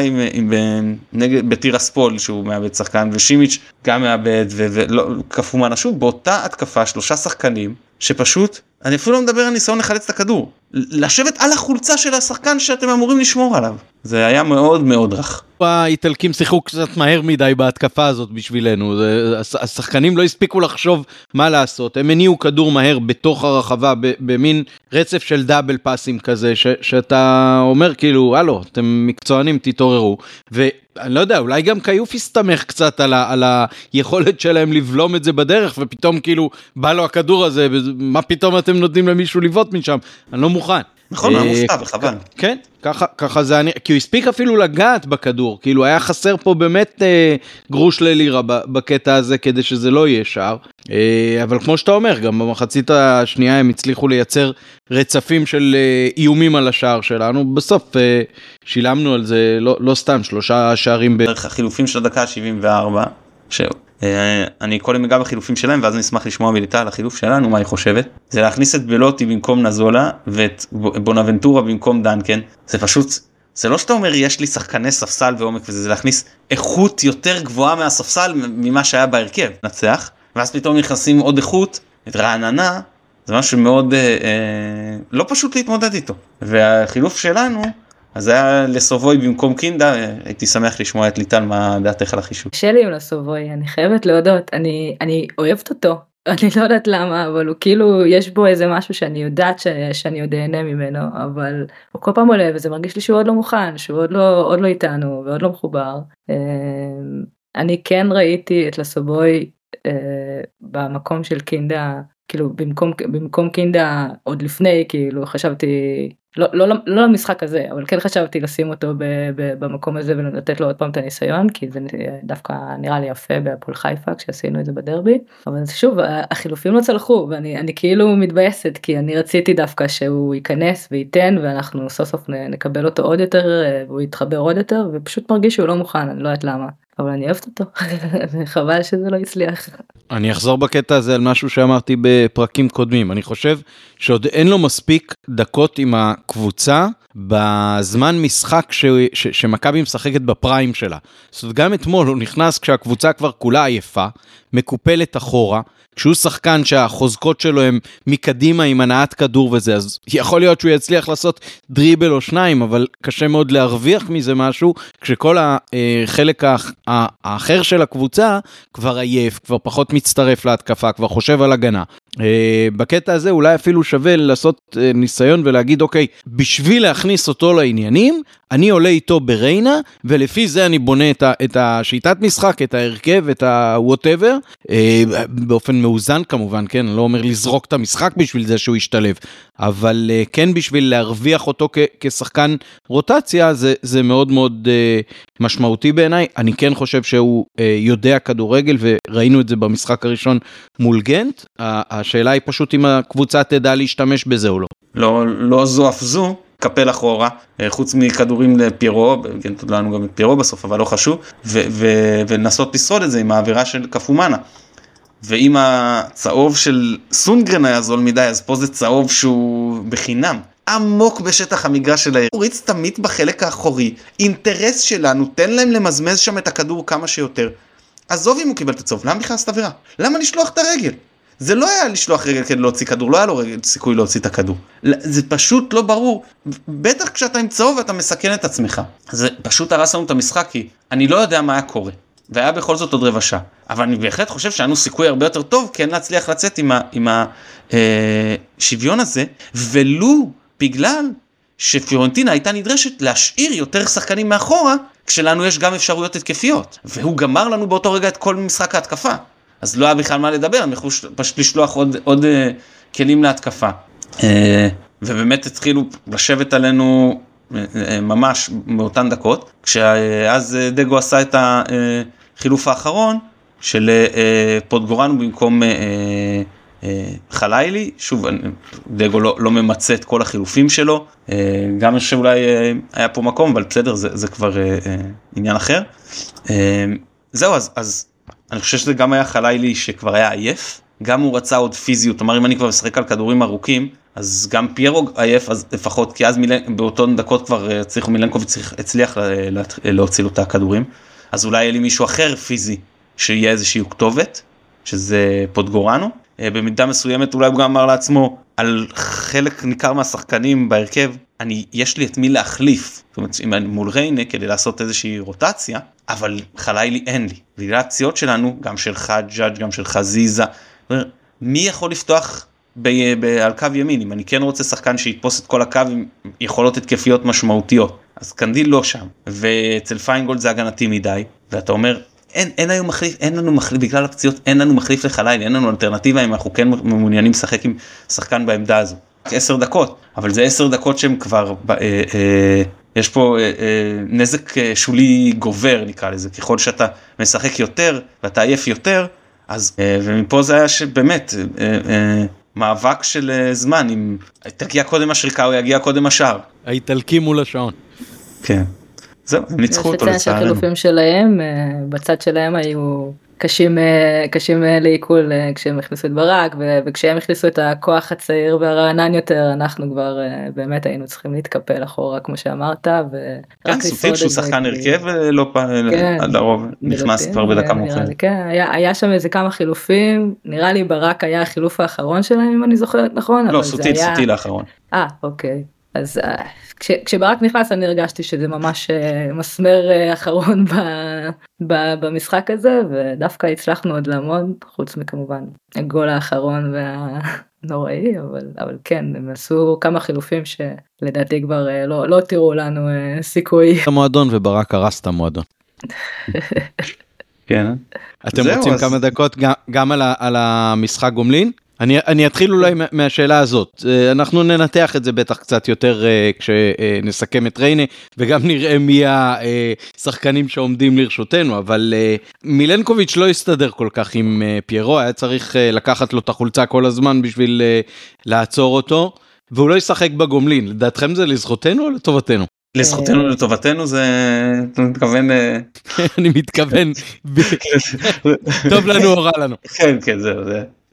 בתיר הספול, שהוא מאבד שחקן, ושימיץ' גם מאבד, וקפומן, שוב, באותה התקפה, 3 שחקנים, שפשוט, אני אפילו לא מדבר על ניסיון לחלץ את הכדור, לשבת על החולצה של השחקן שאתם אמורים לשמור עליו. זה היה מאוד מאוד רך. האיטלקים שיחקו קצת מהר מדי בהתקפה הזאת בשבילנו, השחקנים לא הספיקו לחשוב מה לעשות, הם הניעו כדור מהר בתוך הרחבה, במין רצף של דאבל פאסים כזה, שאתה אומר כאילו, הלו, אתם מקצוענים, תתעוררו, ואני לא יודע, אולי גם קיוף הסתמך קצת על היכולת שלהם לבלום את זה בדרך, ופתאום כאילו בא לו הכדור הזה, מה פתאום אתם נותנים למישהו לבעוט משם? אני לא מוכן. נכון, היה מופתע וחבל. כן, ככה זה, כי הוא הספיק אפילו לגעת בכדור, כאילו היה חסר פה באמת גרוש ללירה בקטע הזה, כדי שזה לא יהיה שער, אבל כמו שאתה אומר, גם במחצית השנייה הם הצליחו לייצר רצפים של איומים על השער שלנו, בסוף שילמנו על זה לא סתם 3 שערים. דרך החילופים של הדקה 74, אני קודם אגע בחילופים שלהם, ואז נשמח לשמוע מיליטה על החילוף שלנו, מה היא חושבת. זה להכניס את בלוטי במקום נזולה, ואת בונאבנטורה במקום דנקן. זה פשוט, זה לא שאתה אומר, יש לי שחקני ספסל ועומק, וזה להכניס איכות יותר גבוהה מהספסל, ממה שהיה בהרכב. נצח, ואז פתאום נכנסים עוד איכות, את רעננה, זה משהו מאוד לא פשוט להתמודד איתו. והחילוף שלנו, אז היה לסובוי במקום קינדה, הייתי שמח לשמוע את ליטל מה דעתך על החישוב. קשה לי עם לסובוי, אני חייבת להודות, אני אוהבת אותו, אני לא יודעת למה, אבל הוא כאילו, יש בו איזה משהו שאני יודעת שאני עוד אהנה ממנו, אבל הוא כל פעם עולה, וזה מרגיש לי שהוא עוד לא מוכן, שהוא עוד לא איתנו, ועוד לא מחובר. אני כן ראיתי את לסובוי במקום של קינדה, כאילו במקום קינדה עוד לפני, כאילו חשבתי, לא למשחק הזה, אבל כן חשבתי לשים אותו במקום הזה ולתת לו עוד פעם את הניסיון, כי זה דווקא נראה לי יפה בהפועל חיפה כשעשינו את זה בדרבי, אבל שוב, החילופים לא צלחו, ואני כאילו מתבאסת, כי אני רציתי דווקא שהוא ייכנס וייתן, ואנחנו סוף סוף נקבל אותו עוד יותר, והוא יתחבר עוד יותר, ופשוט מרגיש שהוא לא מוכן, אני לא יודעת למה. אבל אני אוהבת אותו, חבל שזה לא יצליח. אני אחזור בקטע הזה על משהו שאמרתי בפרקים קודמים, אני חושב שעוד אין לו מספיק דקות עם הקבוצה, בזמן משחק שמכבי משחקת בפריים שלה. זאת אומרת, גם אתמול הוא נכנס כשהקבוצה כבר כולה עייפה, מקופלת אחורה, כשהוא שחקן שהחוזקות שלו הם מקדימה עם הנעת כדור וזה, אז יכול להיות שהוא יצליח לעשות דריבל או שניים, אבל קשה מאוד להרוויח מזה משהו, כשכל החלק האחר של הקבוצה כבר עייף, כבר פחות מצטרף להתקפה, כבר חושב על הגנה. בקטע הזה אולי אפילו שווה לעשות ניסיון ולהגיד, אוקיי, בשביל להכניס אותו לעניינים, אני עולה איתו בריינה, ולפי זה אני בונה את השיטת משחק, את ההרכב, את ה-whatever, באופן מאוזן כמובן, כן, אני לא אומר לזרוק את המשחק בשביל זה שהוא ישתלב, אבל כן בשביל להרוויח אותו כשחקן רוטציה, זה מאוד מאוד משמעותי בעיניי. אני כן חושב שהוא יודע כדורגל, וראינו את זה במשחק הראשון מול גנט. השאלה היא פשוט אם הקבוצה תדע להשתמש בזה או לא. לא זו אף זו, קפל אחורה, חוץ מכדורים לפיירו, כן, תודה לנו גם את פיירו בסוף, אבל לא חשוב, ונסות לשרוד את זה עם העבירה של קפומנה. ואם הצהוב של סונגרן היה זול מדי, אז פה זה צהוב שהוא בחינם. עמוק בשטח המגרש של העיר. הוא ריץ תמיד בחלק האחורי. אינטרס שלנו, תן להם למזמז שם את הכדור כמה שיותר. עזוב אם הוא קיבל את הצהוב, למה בכלל עשת עבירה? למה לשלוח את הרגל? זה לא היה לשלוח רגל כדי להוציא כדור, לא היה לו סיכוי להוציא את הכדור. זה פשוט לא ברור. בטח כשאתה עם צהוב ואתה מסכן את עצמך. זה פשוט הרס לנו את המשחק, כי אני לא יודע מה היה קורה. והיה בכל זאת עוד רבע שעה. אבל אני בהחלט חושב שהיה לנו סיכוי הרבה יותר טוב, כן להצליח לצאת עם השוויון הזה, ולו בגלל שפיורנטינה הייתה נדרשת להשאיר יותר שחקנים מאחורה, כשלנו יש גם אפשרויות התקפיות. והוא גמר לנו באותו רגע את כל משחק ההתקפה. אז לא היה בכלל מה לדבר, אני יכול פשוט לשלוח עוד כלים להתקפה. ובאמת התחילו לשבת עלינו ממש מאותן דקות, כשאז דגו עשה את החילוף האחרון של פוטגורנו במקום חלילי. שוב, דגו לא ממצא את כל החילופים שלו, גם שאולי היה פה מקום, אבל בסדר, זה כבר עניין אחר. זהו, אז אני חושב שזה גם היה חלילי שכבר היה עייף, גם הוא רצה עוד פיזיות, כלומר אם אני כבר משחק על כדורים ארוכים, אז גם פיירו עייף, אז לפחות, כי אז באותן דקות כבר מילנקוביץ' הצליח להוציא לו את הכדורים, אז אולי יהיה לי מישהו אחר פיזי, שיהיה איזושהי כתובת, שזה פוטגורנו, במידה מסוימת אולי הוא גם אמר לעצמו, על חלק ניכר מהשחקנים בהרכב, יש לי את מי להחליף, זאת אומרת, מול ריינה, כדי לעשות איזושהי רוטציה, אבל חלילי אין לי. בגלל הפציעות שלנו, גם של חג'אג', גם של חזיזה, מי יכול לפתוח על קו ימין? אם אני כן רוצה שחקן שיתפוס את כל הקו עם יכולות התקפיות משמעותיות, אז קנדיל לא שם, ואצל פיינגולד זה הגנתי מדי, ואתה אומר, אין לנו מחליף, בגלל הפציעות, אין לנו מחליף לחלילי, אין לנו אלטרנטיבה, אם אנחנו כן מעוניינים לשחק עם שחקן בעמדה הזו. 10 דקות, אבל זה 10 דקות שהם כבר, יש פה נזק שולי גובר, נקרא לזה, ככל שאתה משחק יותר, ואתה עייף יותר, אז, ומפה זה היה שבאמת, מאבק של זמן, אם תגיע קודם השריקה, או יגיע קודם השער. האיטלקי מול השעון. כן. זהו, הם ניצחו אותו לצערנו. יש לציין שהחילופים שלהם, בצד שלהם היו קשים לעיכול כשהם הכניסו את ברק, וכשהם הכניסו את הכוח הצעיר והרענן יותר, אנחנו כבר באמת היינו צריכים להתקפל אחורה, כמו שאמרת, כן, סוטים שהוא שחקן הרכב, ולא לרוב נכנס כבר בדקה מאוחרת. כן, היה שם איזה כמה חילופים, נראה לי ברק היה החילוף האחרון שלהם, אם אני זוכרת נכון. לא, סוטי לאחרון. אוקיי. אז כשברק נכנס אני הרגשתי שזה ממש מסמר אחרון במשחק הזה, ודווקא הצלחנו עוד לעמוד, חוץ מכמובן הגול האחרון והנוראי, אבל כן, הם עשו כמה חילופים שלדעתי כבר לא תראו לנו סיכוי. המועדון וברק הרס את המועדון. כן. אתם רוצים כמה דקות גם על המשחק גומלין? אני אתחיל אולי מהשאלה הזאת, אנחנו ננתח את זה בטח קצת יותר כשנסכם את ריינה, וגם נראה מי השחקנים שעומדים לרשותנו, אבל מילנקוביץ' לא הסתדר כל כך עם פיירו, היה צריך לקחת לו את החולצה כל הזמן בשביל לעצור אותו, והוא לא ישחק בגומלין. לדעתכם זה לזכותנו או לטובתנו? לזכותנו לטובתנו זה, אתה מתכוון? אני מתכוון, טוב לנו או רע לנו. כן, זהו,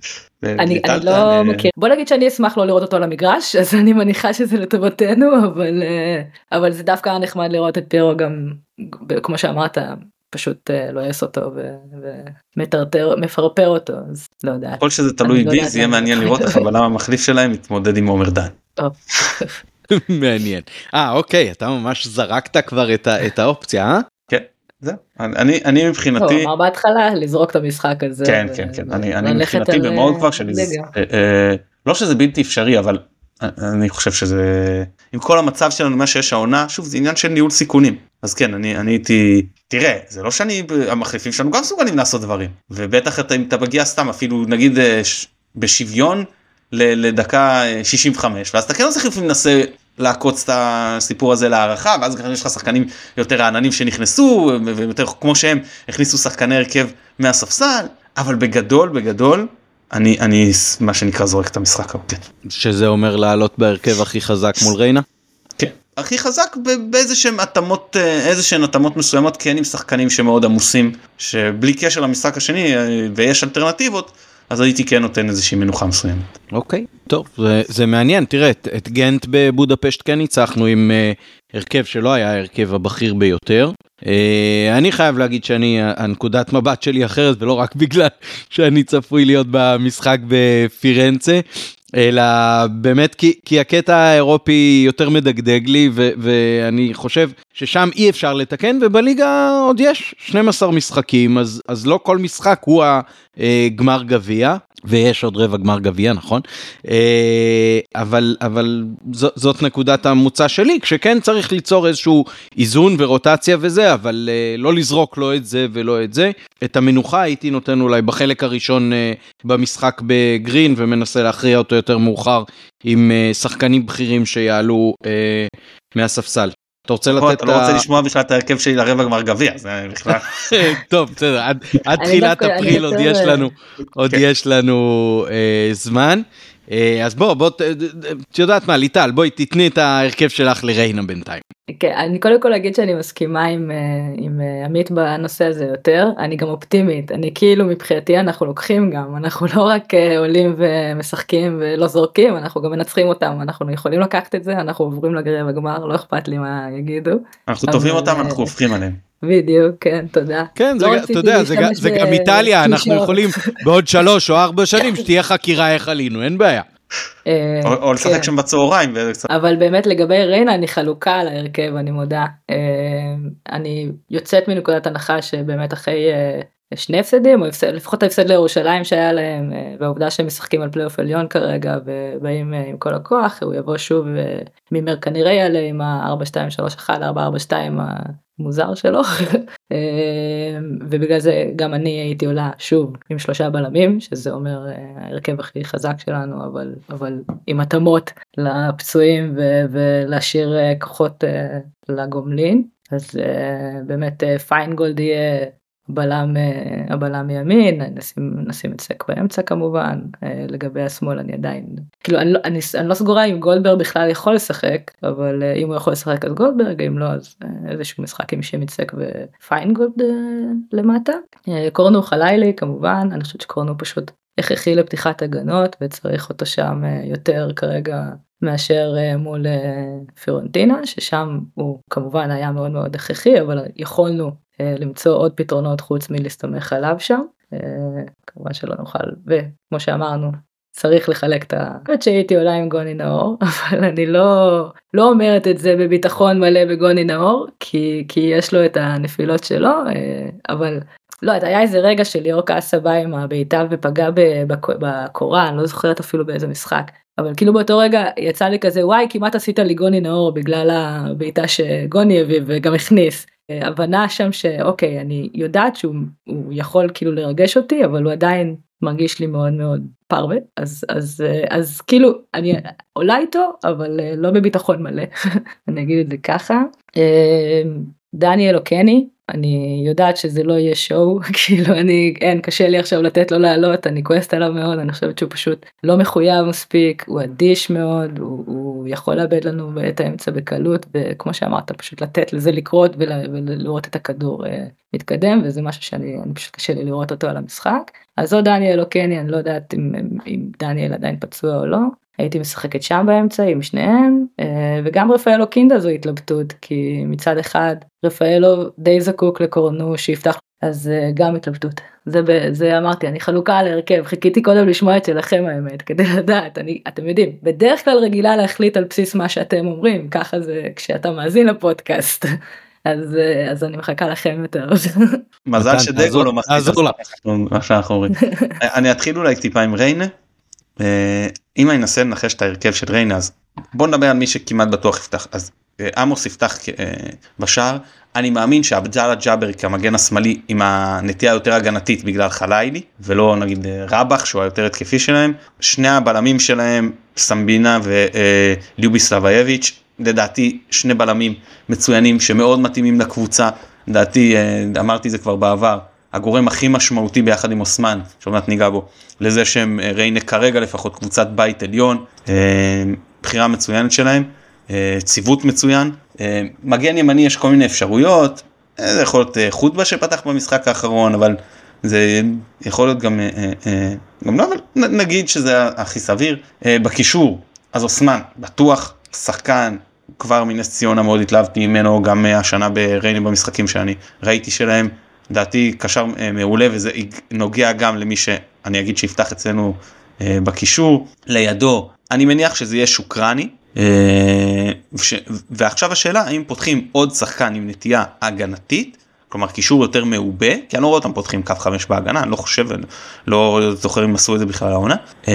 אני לא מכיר, בוא נגיד שאני אשמח לא לראות אותו על המגרש, אז אני מניחה שזה לטובתנו, אבל זה דווקא נחמד לראות את פיירו גם, כמו שאמרת, פשוט לא יעש אותו ומפרפר אותו, אז לא יודע. כל שזה תלוי בי, זה יהיה מעניין לראות איך הבלם המחליף שלהם מתמודד עם עומר דן. מעניין. אוקיי, אתה ממש זרקת כבר את האופציה, אה? כן, זה. אני מבחינתי... הוא אמר בהתחלה לזרוק את המשחק הזה. כן, כן, כן. אני מבחינתי במאוד כבר לא שזה בלתי אפשרי, אבל אני חושב שזה... עם כל המצב שלנו, מה שיש העונה, שוב, זה עניין של ניהול סיכונים. אז כן, אני הייתי... תראה, זה לא המחליפים שלנו גם סוגלים לעשות דברים. ובטח אם אתה מגיע סתם, אפילו נגיד בשוויון לדקה 65, ואז אתה כן צריך לפעמים לנסה לעקוץ את הסיפור הזה להערכה, ואז יש לך שחקנים יותר העננים שנכנסו, ויותר כמו שהם הכניסו שחקני הרכב מהספסל, אבל בגדול, אני מה שנקרא זורק את המשחק. שזה אומר לעלות בהרכב הכי חזק מול ריינה? כן, הכי חזק באיזשהן התאמות מסוימות, כן עם שחקנים שמאוד עמוסים, שבלי קשר למשחק השני, ויש אלטרנטיבות, אז הייתי כן נותן איזושהי מנוחה מסוימת. אוקיי, טוב, זה מעניין, תראה, את גנט בבודפשט כן ניצחנו עם הרכב שלא היה ההרכב הבכיר ביותר. אני חייב להגיד הנקודת מבט שלי אחרת, ולא רק בגלל שאני צפוי להיות במשחק בפירנצה, אלא באמת כי הקטע האירופי יותר מדגדג לי, ואני חושב ששם אי אפשר לתקן, ובליגה עוד יש 12 משחקים, אז לא כל משחק הוא הגמר גביע, ויש עוד רבע גמר גביע, נכון? אבל זאת נקודת המוצא שלי, כשכן צריך ליצור איזשהו איזון ורוטציה וזה, אבל לא לזרוק לא את זה ולא את זה. את המנוחה הייתי נותן אולי בחלק הראשון במשחק בגרין, ומנסה להכריע אותו יותר מאוחר עם שחקנים בכירים שיעלו מהספסל. אתה רוצה לתת... אתה לא רוצה לשמוע בכלל את ההרכב שלי לרבע גמר גביע, זה בכלל... טוב, בסדר, עד תחילת אפריל עוד יש לנו זמן. אז בוא, את יודעת מה, ליטל, בואי תתני את ההרכב שלך לריינה בינתיים. כן, אני קודם כל אגיד שאני מסכימה עם עמית בנושא הזה יותר, אני גם אופטימית, אני כאילו מבחינתי אנחנו לוקחים גם, אנחנו לא רק עולים ומשחקים ולא זורקים, אנחנו גם מנצחים אותם, אנחנו יכולים לקחת את זה, אנחנו עוברים לגרב הגמר, לא אכפת לי מה יגידו. אנחנו טובים אותם, אנחנו הופכים עליהם. בדיוק, כן, תודה. כן, אתה יודע, זה גם איטליה, אנחנו יכולים בעוד 3 או 4 שנים שתהיה חקירה איך עלינו, אין בעיה. או לשחק שם בצהריים. אבל באמת לגבי ריינה אני חלוקה על ההרכב, אני מודה. אני יוצאת מנקודת הנחה שבאמת אחרי 2 הפסדים, או לפחות ההפסד לירושלים שהיה להם, והעובדה שהם משחקים על פלייאוף עליון כרגע, ובאים עם כל הכוח, הוא יבוא שוב ממר כנראה יעלה עם ה-4-2-3-1, 4-4-2 המוזר שלו, ובגלל זה גם אני הייתי עולה שוב עם 3 בלמים, שזה אומר ההרכב הכי חזק שלנו, אבל עם התאמות לפצועים ולהשאיר כוחות לגומלין, אז באמת פיינגולד יהיה הבלם מימין, נשים את סק באמצע כמובן, לגבי השמאל אני עדיין, כאילו אני לא סגורה אם גולדברג בכלל יכול לשחק, אבל אם הוא יכול לשחק אז גולדברג, אם לא אז איזשהו משחק עם שמית סק ופיינגולד למטה. קורנו חלילי כמובן, אני חושבת שקורנו פשוט הכרחי לפתיחת הגנות, וצריך אותו שם יותר כרגע מאשר מול פיורנטינה, ששם הוא כמובן היה מאוד מאוד הכרחי, אבל יכולנו למצוא עוד פתרונות חוץ מלהסתמך עליו שם, כמובן שלא נוכל, וכמו שאמרנו, צריך לחלק את האמת שהייתי עולה עם גוני נאור, אבל אני לא אומרת את זה בביטחון מלא בגוני נאור, כי יש לו את הנפילות שלו, אבל לא, היה איזה רגע של ליאור כעס הבא עם הביתה ופגע בקורה, אני לא זוכרת אפילו באיזה משחק, אבל כאילו באותו רגע יצא לי כזה, וואי, כמעט עשית לי גוני נאור בגלל הביתה שגוני הביא וגם הכניס. הבנה שם שאוקיי, אני יודעת שהוא יכול כאילו לרגש אותי, אבל הוא עדיין מרגיש לי מאוד מאוד פרווה, אז כאילו אני עולה איתו, אבל לא בביטחון מלא, אני אגיד את זה ככה. דניאל אוקני, אני יודעת שזה לא יהיה שואו, כאילו קשה לי עכשיו לתת לו לעלות, אני כועסת עליו מאוד, אני חושבת שהוא פשוט לא מחויב מספיק, הוא אדיש מאוד, הוא יכול לאבד לנו את האמצע בקלות, וכמו שאמרת, פשוט לתת לזה לקרות ולראות את הכדור מתקדם, וזה משהו שאני פשוט קשה לי לראות אותו על המשחק. אז או דניאל או קני, אני לא יודעת אם דניאל עדיין פצוע או לא, הייתי משחקת שם באמצע עם שניהם, וגם רפאלו קינדה זו התלבטות, כי מצד אחד רפאלו די זקוק לקורנו שיפתח, אז גם התלבטות. זה אמרתי, אני חלוקה על הרכב, חיכיתי קודם לשמוע את שלכם האמת, כדי לדעת, אתם יודעים, בדרך כלל רגילה להחליט על בסיס מה שאתם אומרים, ככה זה כשאתה מאזין לפודקאסט, אז אני מחכה לכם יותר. מזל שדגו לא מחליט מה שאנחנו אומרים. אני אתחיל אולי טיפה עם ריינה, אם אני אנסה לנחש את ההרכב של ריינה, אז בוא נדבר על מי שכמעט בטוח יפתח. אז עמוס יפתח בשער, אני מאמין שעבדאללה ג'אבר כמגן השמאלי עם הנטייה יותר הגנתית בגלל חליילי, ולא נגיד רבח שהוא היותר התקפי שלהם. שני הבלמים שלהם, סמבינה וליוביס לווייביץ', לדעתי שני בלמים מצוינים שמאוד מתאימים לקבוצה, לדעתי אמרתי זה כבר בעבר, הגורם הכי משמעותי ביחד עם אוסמן, שעוד ניגע בו, לזה שהם ריינה כרגע לפחות קבוצת בית עליון, בחירה מצוינת שלהם, ציוות מצוין, מגן ימני יש כל מיני אפשרויות, זה יכול להיות חוטבה שפתח במשחק האחרון, אבל זה יכול להיות גם לא, אבל נגיד שזה הכי סביר, בקישור, אז אוסמן, בטוח, שחקן, כבר מנס ציונה מאוד התלהבתי ממנו, גם השנה בריינה במשחקים שאני ראיתי שלהם, דעתי קשר מעולה, וזה נוגע גם למי שאני אגיד שיפתח אצלנו בקישור, לידו, אני מניח שזה יהיה שוקרני, ועכשיו השאלה, האם פותחים עוד שחקן עם נטייה הגנתית, כלומר קישור יותר מעובה, כי אני לא רואה אותם פותחים קו 5 בהגנה, אני לא חושב, לא זוכר אם עשו את זה בכלל העונה,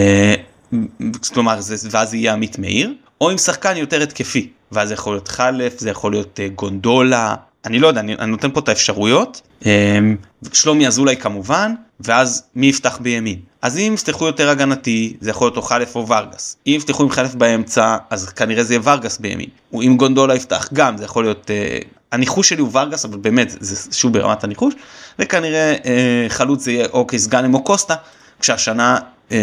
כלומר, ואז יהיה עמית מאיר, או עם שחקן יותר התקפי, ואז זה יכול להיות חלף, זה יכול להיות גונדולה, אני לא יודע, אני נותן פה את האפשרויות, שלומי אזולאי כמובן, ואז מי יפתח בימין? אז אם יפתחו יותר הגנתי, זה יכול להיות או חלף או ורגס. אם יפתחו עם חלף באמצע, אז כנראה זה יהיה ורגס בימין. אם גונדולה יפתח גם, זה יכול להיות, הניחוש שלי הוא ורגס, אבל באמת, זה שוב ברמת הניחוש, וכנראה חלוץ זה יהיה או קיסגנם או קוסטה, כשהשנה,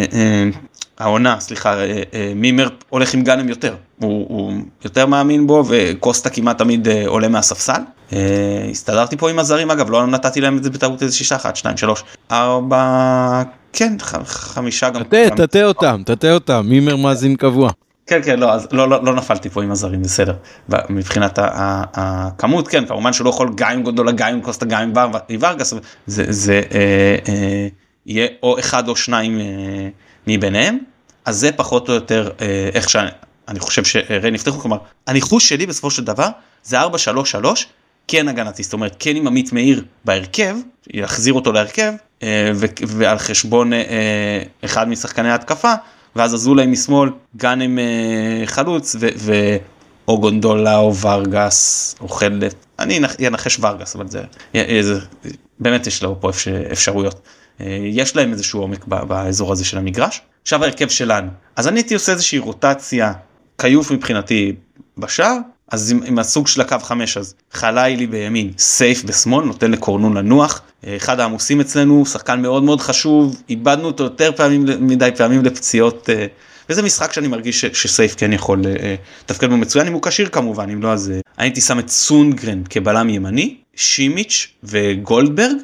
העונה, סליחה, מימר הולך עם גנם יותר, הוא יותר מאמין בו, וקוסטה כמעט תמיד עולה מהספסל. הסתדרתי פה עם הזרים, אגב, לא נתתי להם את זה בטעות איזה 6, 1, 2, 3, 4, כן, 5 גם. תטה אותם, מימר מאזין קבוע. כן, כן, לא, אז לא נפלתי פה עם הזרים, בסדר. מבחינת הכמות, כן, כמובן שהוא לא יכול גם עם גונדולה, גם עם קוסטה, גם עם ורגס, זה יהיה או אחד או שניים מביניהם, אז זה פחות או יותר איך שאני חושב שריינה יפתחו, כלומר, הניחוש שלי בסופו של דבר, זה 4-3-3, כן הגנתי, זאת אומרת, כן עם עמית מאיר בהרכב, יחזיר אותו להרכב, ועל חשבון אחד משחקני ההתקפה, ואז אזולאי משמאל, גם עם חלוץ, או גונדולה, או ורגס, או חלף, אני אנחש ורגס, אבל זה באמת יש לו פה אפשרויות. יש להם איזשהו עומק באזור הזה של המגרש. עכשיו ההרכב שלנו. אז אני הייתי עושה איזושהי רוטציה, קיוף מבחינתי בשער, אז עם הסוג של הקו 5, אז חליילי בימין, סייף בשמאל, נותן לקורנון לנוח, אחד העמוסים אצלנו, שחקן מאוד מאוד חשוב, איבדנו אותו יותר מדי פעמים לפציעות, וזה משחק שאני מרגיש שסייף כן יכול תפקד בו מצוין, אם הוא קשיר כמובן, אם לא אז הייתי שם את סונגרן כבלם ימני, שימיץ' וגולדברג,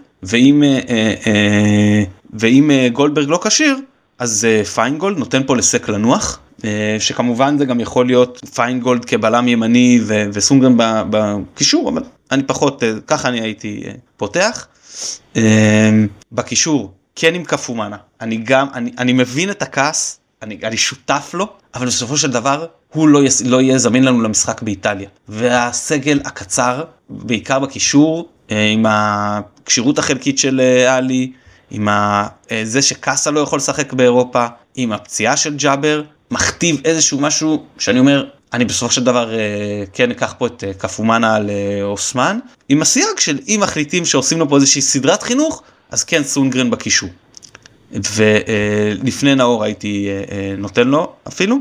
ואם גולדברג לא קשיר, אז פיינגולד נותן פה לסק לנוח, שכמובן זה גם יכול להיות פיינגולד כבלם ימני וסונגרן בקישור, אבל אני פחות, ככה אני פותח. בקישור, כן עם קפומנה, אני מבין את הכעס, אני שותף לו, אבל בסופו של דבר הוא לא יהיה זמין לנו למשחק באיטליה. והסגל הקצר, בעיקר בקישור, עם הקשירות החלקית של אלי, עם זה שקאסה לא יכול לשחק באירופה, עם הפציעה של ג'אבר, מכתיב איזשהו משהו שאני אומר, אני בסופו של דבר כן אקח פה את קפומנה על אוסמן, עם הסייג של אם מחליטים שעושים לו פה איזושהי סדרת חינוך, אז כן סונגרן בקישור. ולפני נאור הייתי נותן לו אפילו,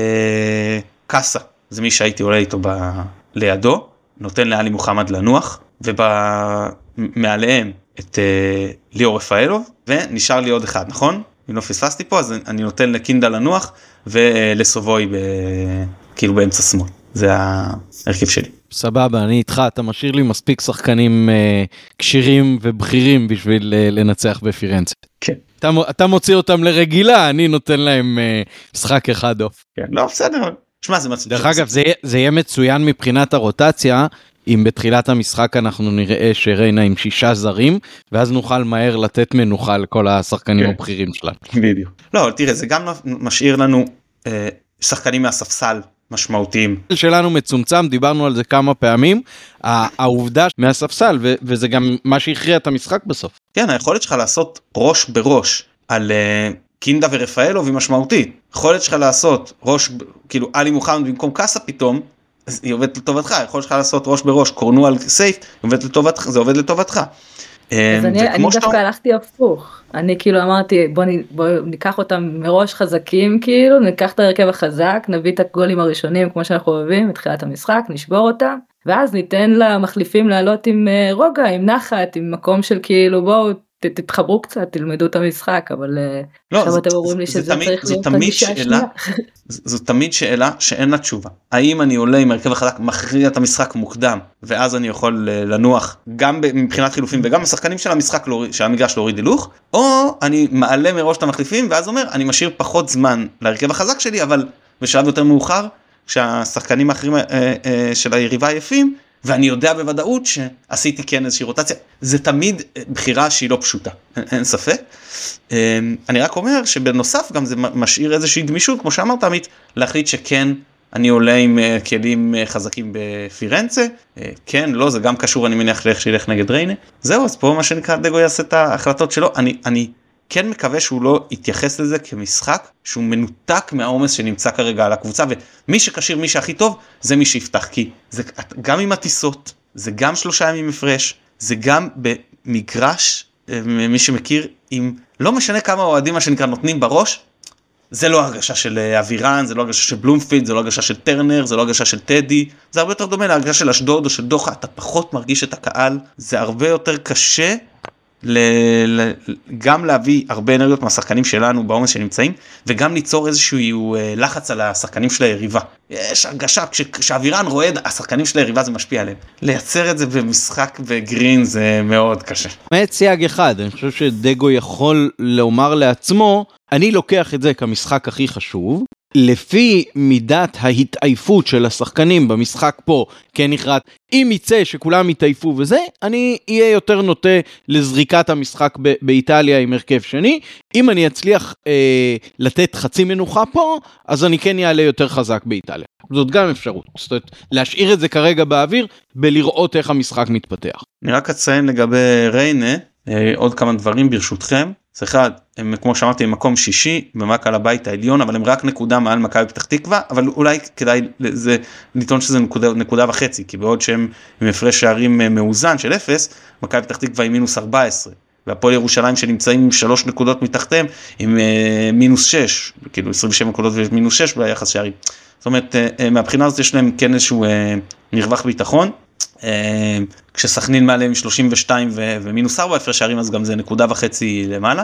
וקאסה, זה מי שהייתי עולה איתו לידו, נותן לאלי מוחמד לנוח, ומעליהם את ליאור רפאלוב, ונשאר לי עוד אחד, נכון? אם לא פספסתי פה, אז אני נותן לקינדה לנוח, ולסובוי כאילו באמצע שמאל. זה ההרכב שלי. סבבה, אני איתך, אתה משאיר לי מספיק שחקנים קשירים ובכירים בשביל לנצח בפירנצה. כן. אתה מוציא אותם לרגילה, אני נותן להם משחק אחד אוף. כן, לא, בסדר. שמע, זה מצליח. דרך אגב, זה יהיה מצוין מבחינת הרוטציה, אם בתחילת המשחק אנחנו נראה שריינה עם 6 זרים, ואז נוכל מהר לתת מנוחה לכל השחקנים הבכירים שלנו. בדיוק. לא, תראה, זה גם משאיר לנו שחקנים מהספסל משמעותיים. שלנו מצומצם, דיברנו על זה כמה פעמים, העובדה מהספסל, וזה גם מה שהכריע את המשחק בסוף. כן, היכולת שלך לעשות ראש בראש על קינדה ורפאלוב היא משמעותית. היכולת שלך לעשות ראש, כאילו אלי מוחמד במקום קאסה פתאום, אז היא עובדת לטובתך. היכולת שלך לעשות ראש בראש, קורנואל סייף, זה עובד לטובתך. אז אני דווקא הלכתי הפוך. אני כאילו אמרתי, בוא ניקח אותם מראש חזקים, כאילו, ניקח את הרכב החזק, נביא את הגולים הראשונים כמו שאנחנו אוהבים, מתחילת המשחק, נשבור אותם, ואז ניתן למחליפים לעלות עם רוגע, עם נחת, עם מקום של כאילו, בואו תתחברו קצת, תלמדו את המשחק, אבל עכשיו אתם אומרים לי שזה צריך להיות הגישה השנייה. זו תמיד שאלה שאין לה תשובה. האם אני עולה עם הרכב החזק, מכריע את המשחק מוקדם, ואז אני יכול לנוח, גם מבחינת חילופים, וגם השחקנים של המשחק, שהמגרש להוריד הילוך, או אני מעלה מראש את המחליפים, ואז אומר, אני משאיר פחות זמן להרכב החזק שלי, אבל בשלב יותר מאוחר, כשהשחקנים האחרים של היריבה עייפים, ואני יודע בוודאות שעשיתי כן איזושהי רוטציה, זה תמיד בחירה שהיא לא פשוטה, אין ספק. אני רק אומר שבנוסף גם זה משאיר איזושהי גמישות, כמו שאמרת עמית, להחליט שכן אני עולה עם כלים חזקים בפירנצה, כן, לא, זה גם קשור, אני מניח שילך נגד ריינה. זהו, אז פה מה שנקרא, דגו יעשה את ההחלטות שלו, אני כן מקווה שהוא לא יתייחס לזה כמשחק, שהוא מנותק מהעומס שנמצא כרגע על הקבוצה, ומי שקשיר, מי שהכי טוב, זה מי שיפתח, כי זה גם עם הטיסות, זה גם 3 ימים מפרש, זה גם במגרש, מי שמכיר, עם לא משנה כמה אוהדים מה שנקרא נותנים בראש, זה לא הרגשה של אבירן, זה לא הרגשה של בלומפילד, זה לא הרגשה של טרנר, זה לא הרגשה של טדי, זה הרבה יותר דומה להרגשה של אשדוד או של דוחה, אתה פחות מרגיש את הקהל, זה הרבה יותר קשה, גם להביא הרבה אנרגיות מהשחקנים שלנו בעומס שנמצאים, וגם ליצור איזשהו לחץ על השחקנים של היריבה. יש הרגשה, כשאווירן רועד, השחקנים של היריבה זה משפיע עליהם. לייצר את זה במשחק בגרין זה מאוד קשה. מעט סייג אחד, אני חושב שדגו יכול לומר לעצמו, אני לוקח את זה כמשחק הכי חשוב, לפי מידת ההתעייפות של השחקנים במשחק פה, כן נחרט, אם יצא שכולם יתעייפו וזה, אני אהיה יותר נוטה לזריקת המשחק באיטליה עם הרכב שני, אם אני אצליח לתת חצי מנוחה פה, אז אני כן יעלה יותר חזק באיטליה. זאת גם אפשרות, זאת אומרת, להשאיר את זה כרגע באוויר, בלראות איך המשחק מתפתח. אני רק אציין לגבי ריינה, עוד כמה דברים ברשותכם. זה אחד, הם כמו שאמרתי, הם מקום 6 במעק על הבית העליון, אבל הם רק נקודה מעל מכבי פתח תקווה, אבל אולי כדאי לטעון שזה נקודה וחצי, כי בעוד שהם עם הפרש שערים מאוזן של 0, מכבי פתח תקווה עם מינוס 14, והפועל ירושלים שנמצאים עם 3 נקודות מתחתיהם, עם מינוס 6, כאילו 27 נקודות ומינוס 6 ביחס שערים. זאת אומרת, מהבחינה הזאת יש להם כן איזשהו מרווח ביטחון, כשסכנין מעלה עם 32 ומינוס 4 הפרש שערים, אז גם זה 1.5 למעלה.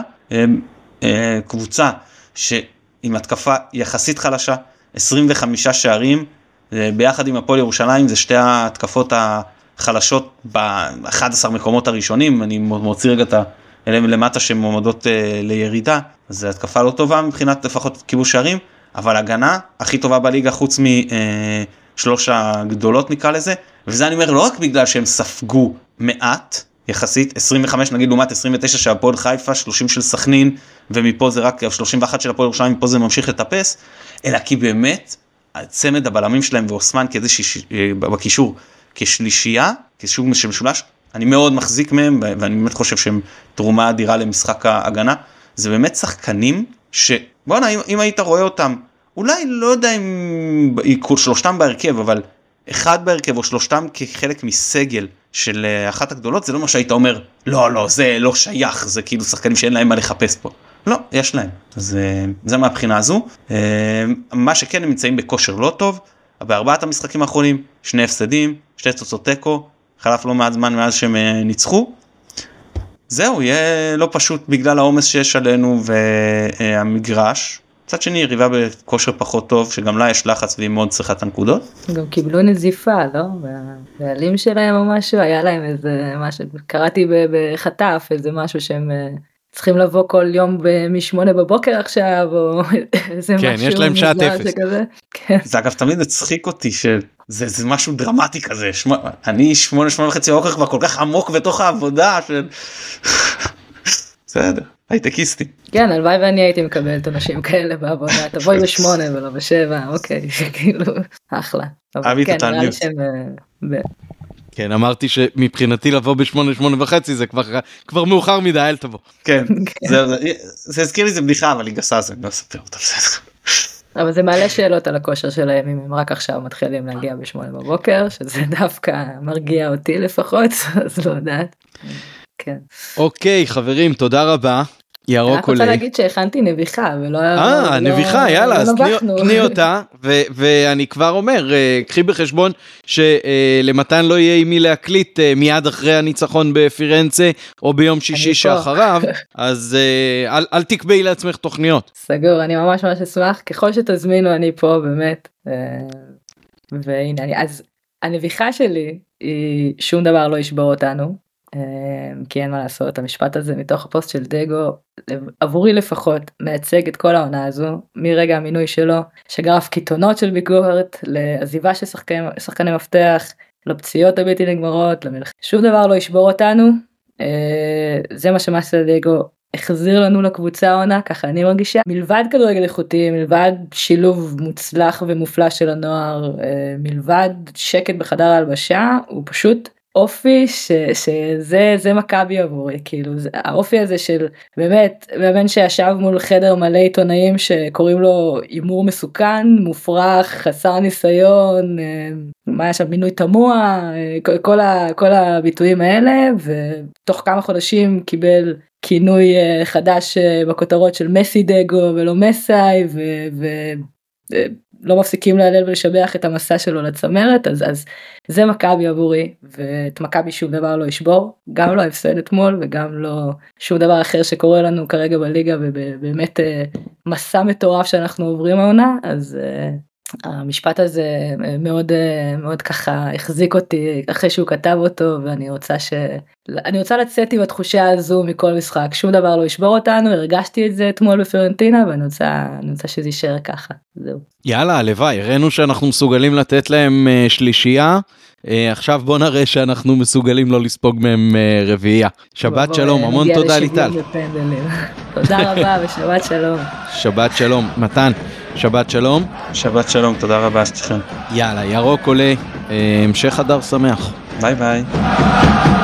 קבוצה שעם התקפה יחסית חלשה, 25 שערים, ביחד עם הפועל ירושלים, זה שתי התקפות החלשות ב-11 מקומות הראשונים, אני מוציא רגע את אלה למטה שמועמדות לירידה, אז זו התקפה לא טובה מבחינת לפחות כיבוש שערים, אבל הגנה הכי טובה בליגה חוץ משלוש הגדולות נקרא לזה, וזה אני אומר לא רק בגלל שהם ספגו מעט, יחסית 25 נגיד לעומת 29 של הפועל חיפה, 30 של סכנין, ומפה זה רק 31 של הפועל ירושלים, מפה זה ממשיך לטפס, אלא כי באמת צמד הבלמים שלהם ואוסמן בקישור כשלישייה, כשלישי משולש, אני מאוד מחזיק מהם, ואני באמת חושב שהם תרומה אדירה למשחק ההגנה, זה באמת שחקנים שבואנה, אם היית רואה אותם, אולי לא יודע אם שלושתם בהרכב, אבל אחד בהרכב או שלושתם כחלק מסגל של אחת הגדולות, זה לא מה שהיית אומר, לא, זה לא שייך, זה כאילו שחקנים שאין להם מה לחפש פה. לא, יש להם. אז זה מהבחינה הזו. מה שכן, הם נמצאים בכושר לא טוב, בארבעת המשחקים האחרונים, 2 הפסדים, 2 תוצאות תיקו, חלף לא מעט זמן מאז שהם ניצחו. זהו, יהיה לא פשוט בגלל העומס שיש עלינו והמגרש. מצד שני, יריבה בכושר פחות טוב, שגם לה יש לחץ והיא מאוד צריכה את הנקודות. גם קיבלו נזיפה, לא? והבעלים שלהם או משהו, היה להם איזה משהו, קראתי בחטף איזה משהו שהם צריכים לבוא כל יום מ-8 בבוקר עכשיו, או איזה משהו. כן, יש להם שעת אפס. זה אגב תמיד הצחיק אותי, שזה משהו דרמטי כזה, אני 8:30 אוכל כבר כל כך עמוק בתוך העבודה, בסדר. הייטקיסטי. כן, הלוואי ואני הייתי מקבלת אנשים כאלה בעבודה, תבואי ב8 ולא ב7, אוקיי, זה כאילו אחלה. אבי תתעניין. כן, אמרתי שמבחינתי לבוא ב8:30 זה כבר מאוחר מדי, אל תבוא. כן, זה הזכיר לי זה בדיחה, אבל היא גסה, אז אני לא אספר אותה בסדר. אבל זה מעלה שאלות על הכושר שלהם, אם הם רק עכשיו מתחילים להגיע ב8 בבוקר, שזה דווקא מרגיע אותי לפחות, אז לא יודעת. כן. אוקיי, חברים, תודה רבה. ירוק עולה. אני רוצה להגיד שהכנתי נביחה, ולא... נביחה, יאללה, אז קני אותה, ואני כבר אומר, קחי בחשבון שלמתן לא יהיה עם מי להקליט מיד אחרי הניצחון בפירנצה, או ביום שישי שאחריו, אז אל תקבעי לעצמך תוכניות. סגור, אני ממש ממש אשמח, ככל שתזמינו אני פה באמת, והנה, אז הנביחה שלי, שום דבר לא ישבור אותנו, כי אין מה לעשות, המשפט הזה מתוך הפוסט של דגו, עבורי לפחות, מייצג את כל העונה הזו, מרגע המינוי שלו, שגרף קיתונות של ביקורת, לעזיבה של שחקני מפתח, לפציעות הבלתי נגמרות, שום דבר לא ישבור אותנו, זה מה שמאסטר דגו החזיר לנו לקבוצה העונה, ככה אני מרגישה, מלבד כדורגל איכותי, מלבד שילוב מוצלח ומופלא של הנוער, מלבד שקט בחדר ההלבשה, הוא פשוט אופי שזה מכבי עבורי, כאילו האופי הזה של באמת מאמן שישב מול חדר מלא עיתונאים שקוראים לו אימור מסוכן, מופרך, חסר ניסיון, מה היה שם, מינוי תמוה, כל הביטויים האלה, ותוך כמה חודשים קיבל כינוי חדש בכותרות של מסי דגו ולא מסאי, לא מפסיקים להלל ולשבח את המסע שלו לצמרת, אז זה מכבי עבורי, ואת מכבי שום דבר לא ישבור, גם לא הפסד אתמול, וגם לא שום דבר אחר שקורה לנו כרגע בליגה, ובאמת מסע מטורף שאנחנו עוברים העונה, אז המשפט הזה מאוד מאוד ככה החזיק אותי אחרי שהוא כתב אותו, ואני רוצה לצאת עם התחושה הזו מכל משחק, שום דבר לא ישבור אותנו, הרגשתי את זה אתמול בפיורנטינה, ואני רוצה שזה יישאר ככה, זהו. יאללה, הלוואי, הראינו שאנחנו מסוגלים לתת להם שלישייה, עכשיו בוא נראה שאנחנו מסוגלים לא לספוג מהם רביעייה. שבת שלום, המון תודה ליטל. תודה רבה ושבת שלום. שבת שלום, מתן, שבת שלום. שבת שלום, תודה רבה, סליחה. יאללה, ירוק עולה, המשך חדר שמח. ביי ביי.